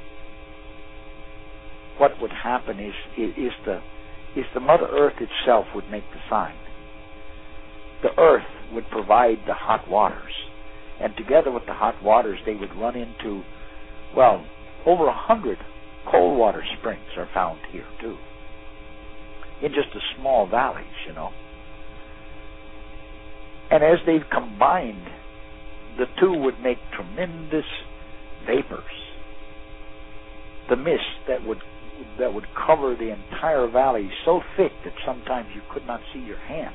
what would happen is the Mother Earth itself would make the sign. The Earth would provide the hot waters, and together with the hot waters, they would run into, well, over 100 cold water springs are found here too, in just a small valleys, you know. And as they've combined, the two would make tremendous vapors. The mist that would cover the entire valley so thick that sometimes you could not see your hand.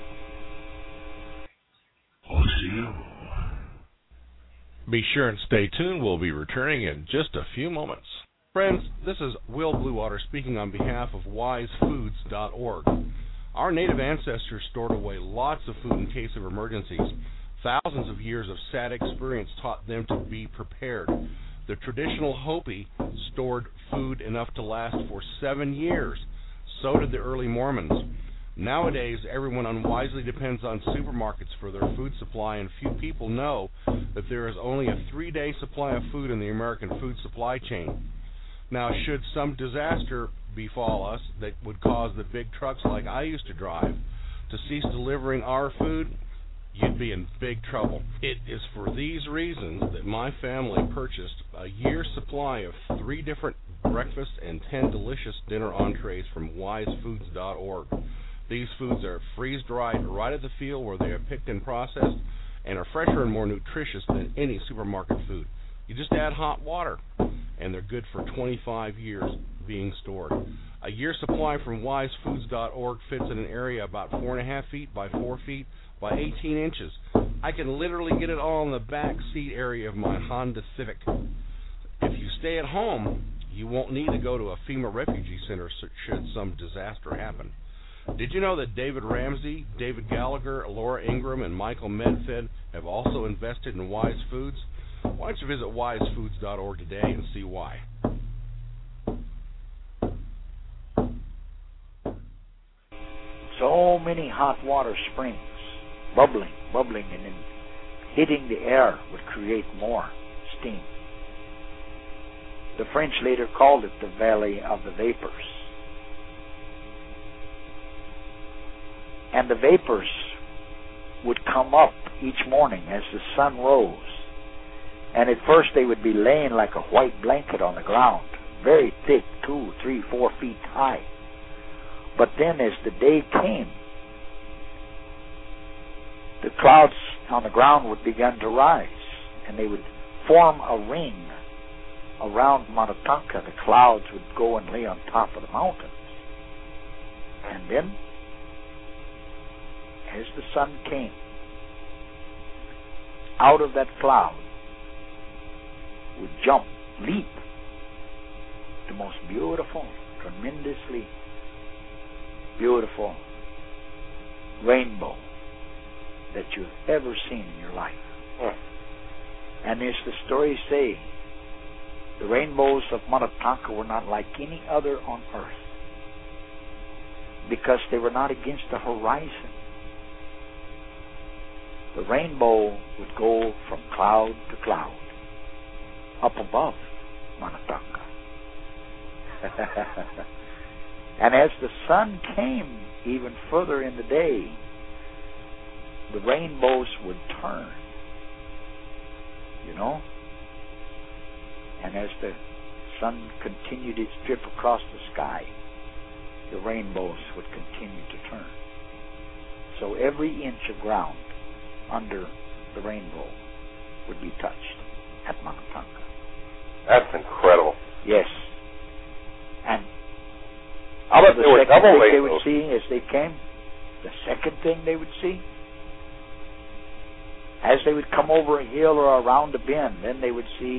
Be sure and stay tuned. We'll be returning in just a few moments. Friends, this is Will Bluewater speaking on behalf of WiseFoods.org. Our native ancestors stored away lots of food in case of emergencies. Thousands of years of sad experience taught them to be prepared. The traditional Hopi stored food enough to last for 7 years. So did the early Mormons. Nowadays, everyone unwisely depends on supermarkets for their food supply, and few people know that there is only a 3-day supply of food in the American food supply chain. Now, should some disaster befall us that would cause the big trucks like I used to drive to cease delivering our food, you'd be in big trouble. It is for these reasons that my family purchased a year's supply of 3 different breakfast and 10 delicious dinner entrees from WiseFoods.org. These foods are freeze-dried right at the field where they are picked and processed, and are fresher and more nutritious than any supermarket food. You just add hot water, and they're good for 25 years being stored. A year's supply from WiseFoods.org fits in an area about 4.5 feet by 4 feet by 18 inches. I can literally get it all in the back seat area of my Honda Civic. If you stay at home, you won't need to go to a FEMA refugee center should some disaster happen. Did you know that David Ramsey, David Gallagher, Laura Ingram, and Michael Medfed have also invested in Wise Foods? Why don't you visit WiseFoods.org today and see why? So many hot water springs, bubbling, and then hitting the air would create more steam. The French later called it the Valley of the Vapors. And the vapors would come up each morning as the sun rose. And at first they would be laying like a white blanket on the ground, very thick, 2, 3, 4 feet high. But then as the day came, the clouds on the ground would begin to rise, and they would form a ring around Minnetonka. The clouds would go and lay on top of the mountains. And then, as the sun came, out of that cloud would jump, leap, the most beautiful, tremendously beautiful rainbow that you've ever seen in your life. And as the stories say, the rainbows of Minnetonka were not like any other on earth because they were not against the horizon. The rainbow would go from cloud to cloud up above Minnetonka. And as the sun came even further in the day, the rainbows would turn, you know. And as the sun continued its trip across the sky, the rainbows would continue to turn. So every inch of ground under the rainbow would be touched at Minnetonka. That's incredible. Yes. And How about there were double they rainbows? would see as they came, the second thing they would see, as they would come over a hill or around a bend, then they would see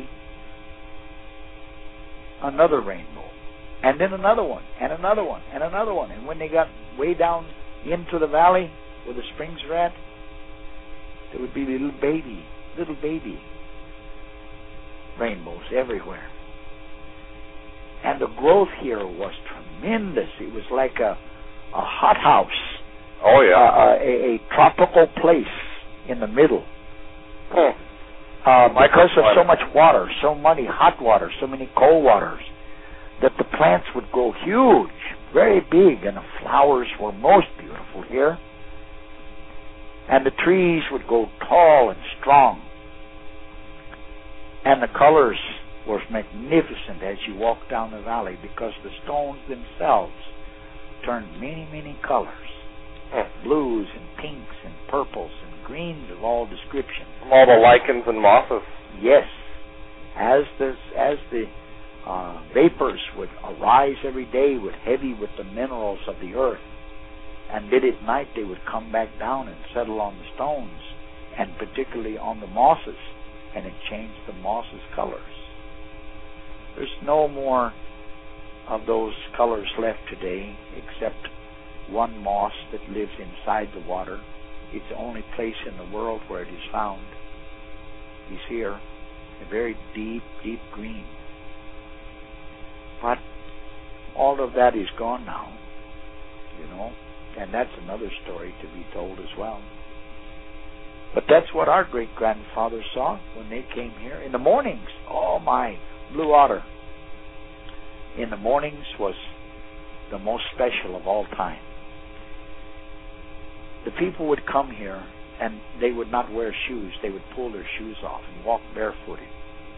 another rainbow, and then another one, and another one, and another one. And when they got way down into the valley where the springs are at, there would be little baby rainbows everywhere. And the growth here was tremendous. It was like a hothouse. Oh, yeah. A tropical place in the middle. Hmm. Because of so much water, so many hot waters, so many cold waters, that the plants would grow huge, very big, and the flowers were most beautiful here. And the trees would grow tall and strong. And the colors were magnificent as you walked down the valley, because the stones themselves turned many, many colors. Blues and pinks and purples and greens of all descriptions. From all the lichens and mosses. Yes. As the vapors would arise every day, heavy with the minerals of the earth, and mid at night they would come back down and settle on the stones, and particularly on the mosses, and it changed the moss's colors. There's no more of those colors left today, except one moss that lives inside the water. It's the only place in the world where it is found. He's here, a very deep, deep green. But all of that is gone now, and that's another story to be told as well. But that's what our great-grandfathers saw when they came here. In the mornings, oh my, Blue Otter. In the mornings was the most special of all time. The people would come here, and they would not wear shoes. They would pull their shoes off and walk barefooted.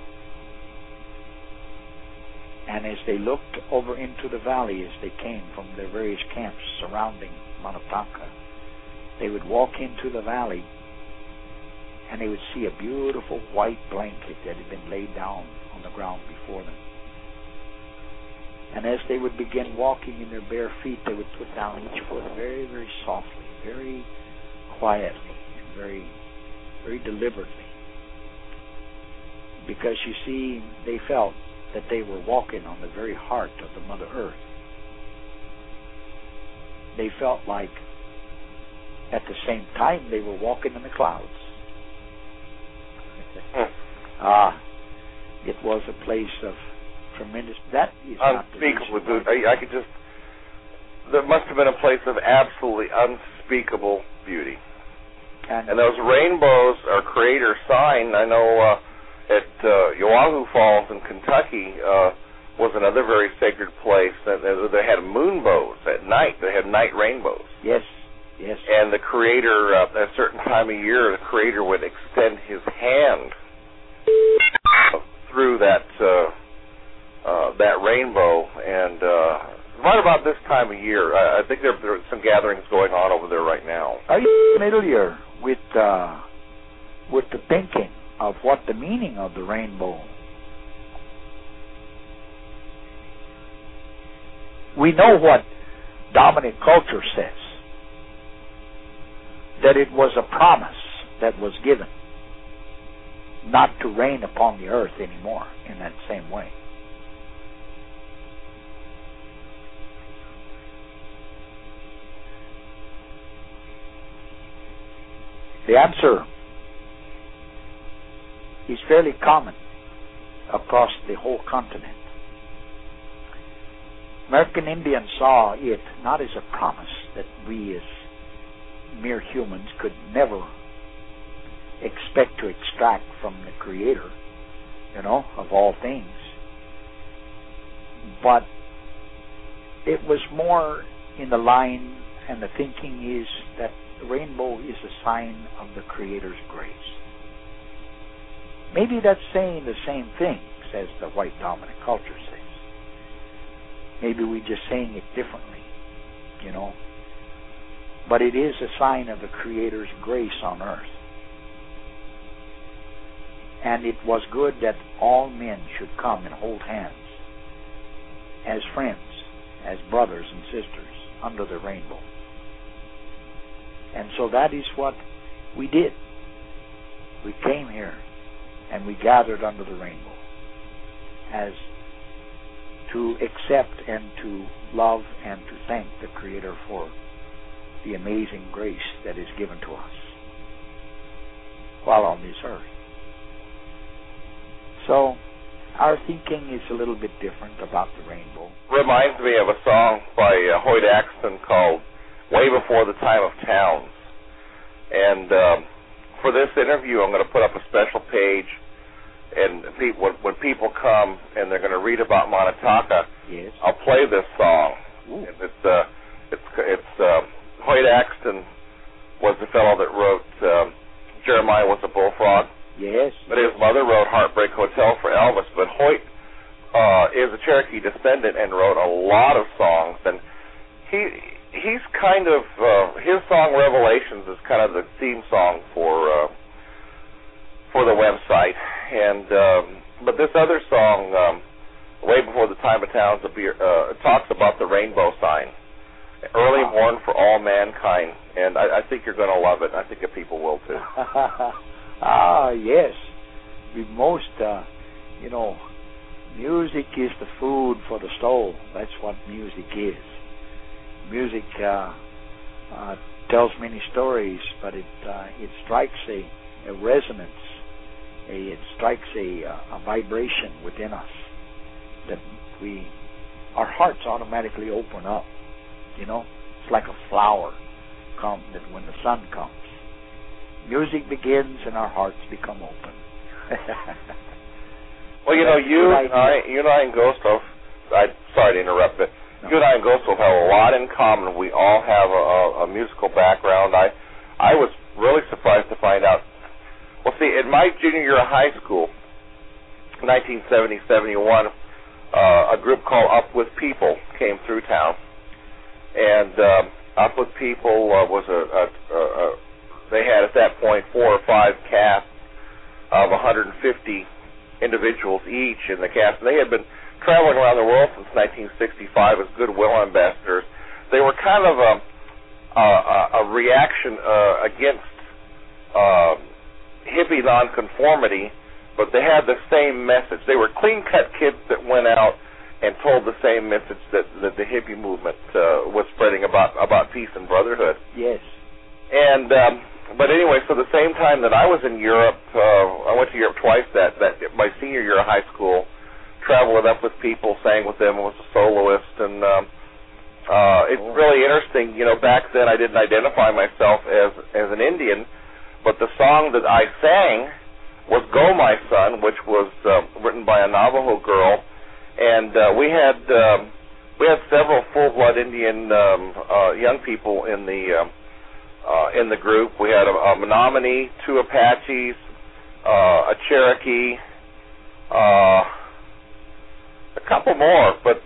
And as they looked over into the valley, as they came from their various camps surrounding Manataka, they would walk into the valley, and they would see a beautiful white blanket that had been laid down on the ground before them. And as they would begin walking in their bare feet, they would put down each foot very, very softly, very quietly, and very, very deliberately. Because, you see, they felt that they were walking on the very heart of the Mother Earth. They felt like, at the same time, they were walking in the clouds. It was a place of tremendous... That is unspeakable. There must have been a place of absolutely unspeakable beauty. And those rainbows are Creator's sign. I know at Oahu Falls in Kentucky was another very sacred place. They had moonbows at night. They had night rainbows. Yes, yes. And the Creator, at a certain time of year, the Creator would extend His hand through that rainbow. And right about this time of year, I think there are some gatherings going on over there right now. Are you familiar with the thinking of what the meaning of the rainbow? We know what dominant culture says, that it was a promise that was given not to rain upon the earth anymore in that same way. The answer is fairly common across the whole continent. American Indians saw it not as a promise that we as mere humans could never expect to extract from the Creator, of all things. But it was more in the line, and the thinking is that the rainbow is a sign of the Creator's grace. Maybe that's saying the same thing as the white dominant culture says. Maybe we're just saying it differently, But it is a sign of the Creator's grace on earth. And it was good that all men should come and hold hands as friends, as brothers and sisters under the rainbow. And so that is what we did. We came here and we gathered under the rainbow as to accept and to love and to thank the Creator for the amazing grace that is given to us while on this earth. So our thinking is a little bit different about the rainbow. Reminds me of a song by Hoyt Axton called Way Before the Time of Towns. And for this interview, I'm going to put up a special page, and when people come and they're going to read about Manataka, yes, I'll play this song. Ooh. It's Hoyt Axton was the fellow that wrote Jeremiah Was a Bullfrog. Yes. But his mother wrote Heartbreak Hotel for Elvis. But Hoyt is a Cherokee descendant and wrote a lot of songs. And he's kind of his song Revelations is kind of the theme song for the website. And but this other song, Way Before the Time of Towns, talks about the rainbow sign. Early morn for all mankind, and I think you're going to love it. I think that people will too. Yes. Most, music is the food for the soul. That's what music is. Music tells many stories, but it strikes a resonance. It strikes a vibration within us that our hearts automatically open up. It's like a flower that when the sun comes, music begins and our hearts become open. Well, you and I and Ghost sorry to interrupt, but no. You and I and Ghost have a lot in common. We all have a musical background. I was really surprised to find out. Well, see, in my junior year of high school, 1970-71, a group called Up With People came through town. And Up With People was they had at that point 4 or 5 casts of 150 individuals each in the cast. And they had been traveling around the world since 1965 as goodwill ambassadors. They were kind of a reaction against hippie nonconformity, but they had the same message. They were clean-cut kids that went out and told the same message that the hippie movement was spreading about peace and brotherhood. Yes. And but anyway, so the same time that I was in Europe, I went to Europe twice. That my senior year of high school, traveled Up With People, sang with them, was a soloist, and it's really interesting. Back then I didn't identify myself as an Indian, but the song that I sang was "Go My Son," which was written by a Navajo girl. And we had several full-blood Indian young people in the group. We had a Menominee, 2 Apaches, a Cherokee, a couple more. But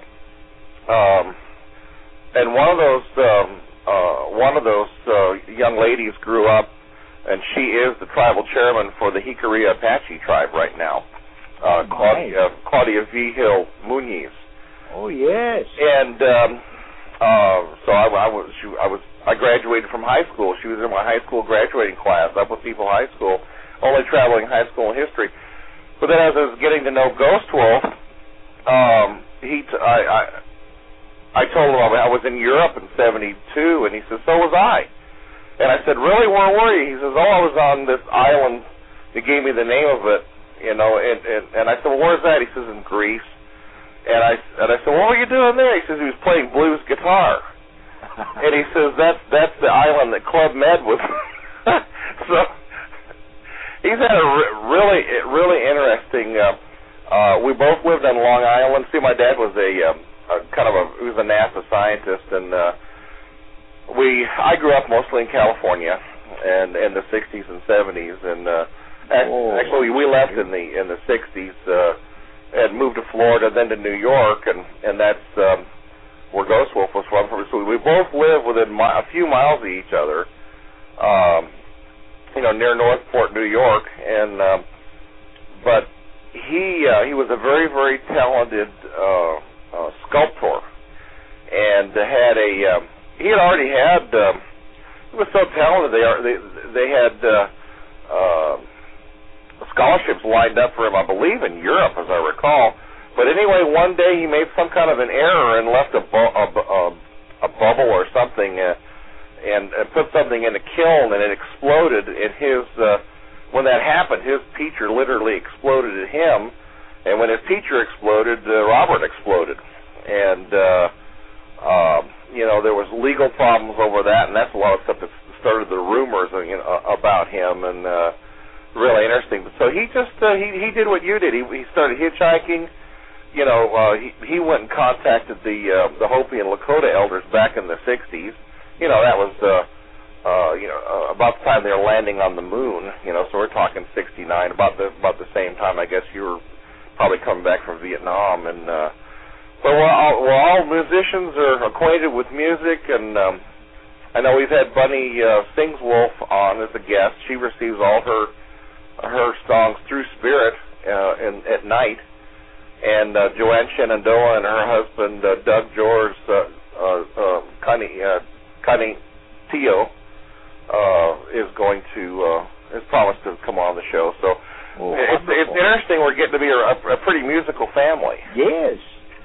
and one of those young ladies grew up, and she is the tribal chairman for the Jicarilla Apache tribe right now. Claudia Vigil Muniz. Oh yes. And so I graduated from high school. She was in my high school graduating class, Up With People High School, only traveling high school in history. But then as I was getting to know Ghost Wolf, I told him I was in Europe in '72, and he says, so was I. And I said, really, where were you? He says, I was on this island. He gave me the name of it. And I said, well, where's that? He says, in Greece. And I said, what were you doing there? He says, he was playing blues guitar. And he says, that's the island that Club Med was. So he's had a really interesting. We both lived on Long Island. See, my dad was he was a NASA scientist, and I grew up mostly in California, and in the '60s and '70s, and. Actually, we left in the '60s and moved to Florida, then to New York, and that's where Ghost Wolf was from. So we both live within a few miles of each other, near Northport, New York. And but he was a very, very talented sculptor, and he had already had. He was so talented. They had. Scholarships lined up for him, I believe, in Europe, as I recall. But anyway, one day he made some kind of an error and left a bubble or something, and put something in a kiln, and it exploded. When that happened, his teacher literally exploded at him, And when his teacher exploded, Robert exploded. And, there was legal problems over that, and that's a lot of stuff that started the rumors about him, and really interesting. So he just, he did what you did. He started hitchhiking. He went and contacted the Hopi and Lakota elders back in the 60s. That was, about the time they were landing on the moon, so we're talking 69, about the same time, I guess, you were probably coming back from Vietnam. And so we're all musicians are acquainted with music, and I know we've had Bunny Singswolf on as a guest. She receives all her songs through Spirit at night. And Joanne Shenandoah and her husband, Doug George, Connie Teo, is promised to come on the show. So it's interesting. We're getting to be a pretty musical family. Yes.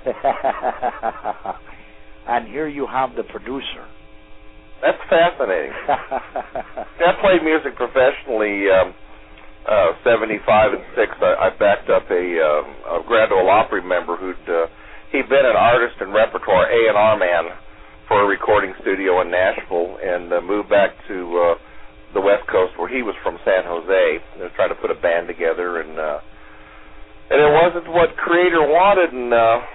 And here you have the producer. That's fascinating. I played music professionally. 75 and 6, I backed up a Grand Ole Opry member he'd been an artist and repertoire A&R man for a recording studio in Nashville, and moved back to the West Coast, where he was from San Jose. They were trying to put a band together, and it wasn't what Creator wanted, and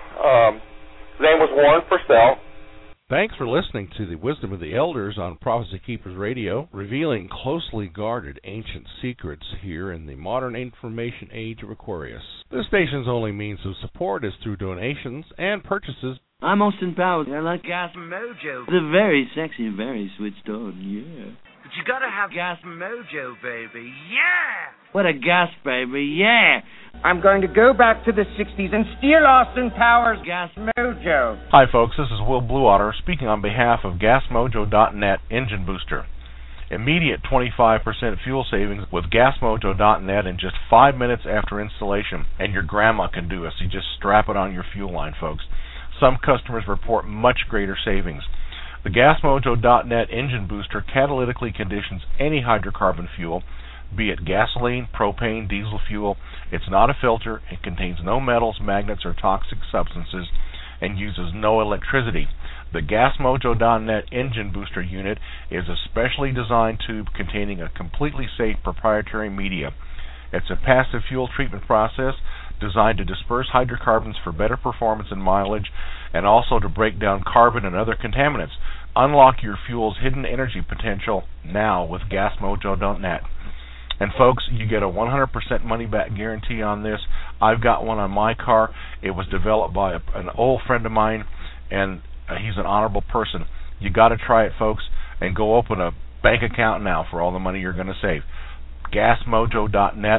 his name was Warren Purcell. Thanks for listening to the Wisdom of the Elders on Prophecy Keepers Radio, revealing closely guarded ancient secrets here in the modern information age of Aquarius. This station's only means of support is through donations and purchases. I'm Austin Powers. I like Gas Mojo. The very sexy and very switched on, yeah. But you gotta have Gas Mojo, baby, yeah! What a gas, baby, yeah! I'm going to go back to the 60s and steal Austin Powers' Gas Mojo. Hi, folks. This is Will Bluewater speaking on behalf of GasMojo.net Engine Booster. Immediate 25% fuel savings with GasMojo.net in just 5 minutes after installation. And your grandma can do it, so you just strap it on your fuel line, folks. Some customers report much greater savings. The GasMojo.net Engine Booster catalytically conditions any hydrocarbon fuel, be it gasoline, propane, diesel fuel. It's not a filter. It contains no metals, magnets, or toxic substances, and uses no electricity. The GasMojo.net Engine Booster unit is a specially designed tube containing a completely safe proprietary media. It's a passive fuel treatment process designed to disperse hydrocarbons for better performance and mileage, and also to break down carbon and other contaminants. Unlock your fuel's hidden energy potential now with GasMojo.net. And folks, you get a 100% money-back guarantee on this. I've got one on my car. It was developed by an old friend of mine, and he's an honorable person. You got to try it, folks, and go open a bank account now for all the money you're going to save. GasMojo.net,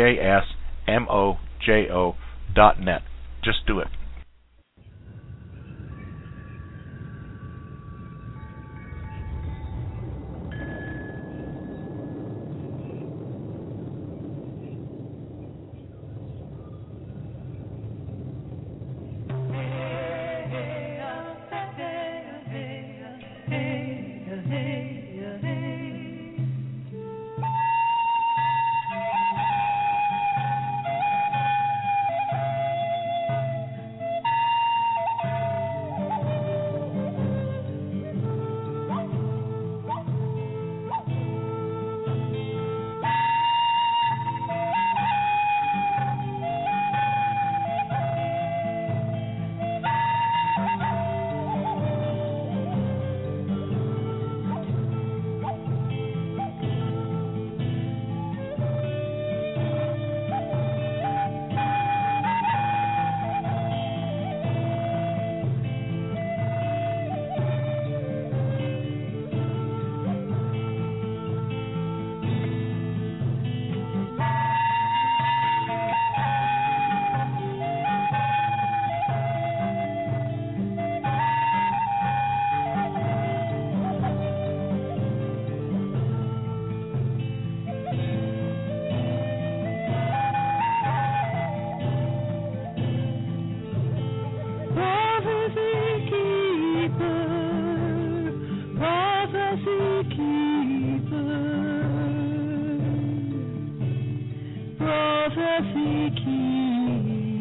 GasMojo.net. Just do it. Prophecy Keepers.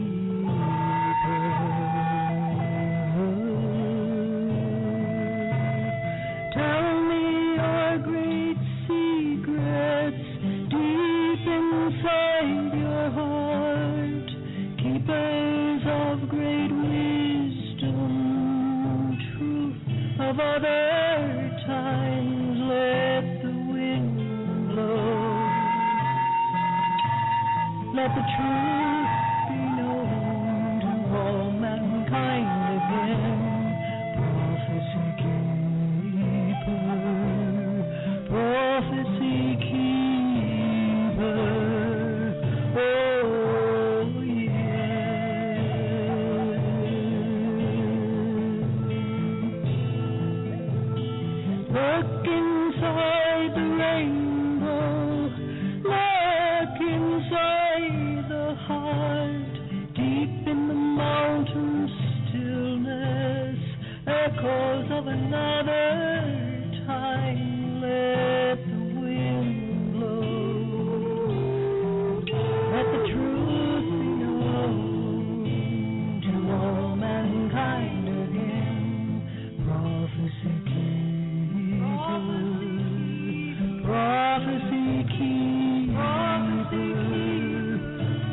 Let the truth be known to all mankind again. Prophecy keeper, prophecy keeper. Oh yeah. Look inside the rainbow. Look inside the heart, deep in the mountain stillness, echoes of another time. Let the wind blow, let the truth be known to all mankind again. Prophecy keeper, prophecy keeper. Oh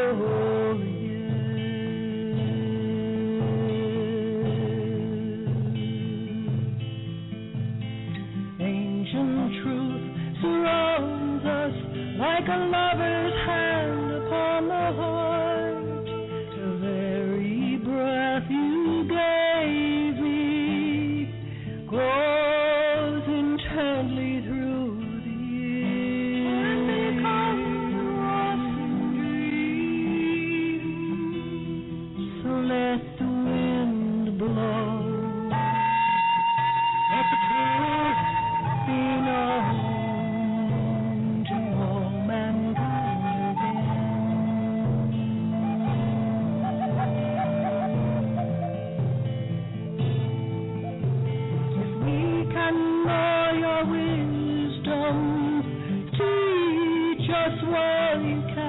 yeah. Ancient truth surrounds us like a lover's hand upon the heart. The very breath you gave me grows intently through the years. And becomes a walking dream. So let the wind blow. Let the truth be known to all mankind again. If we can know your wisdom, teach us what you can.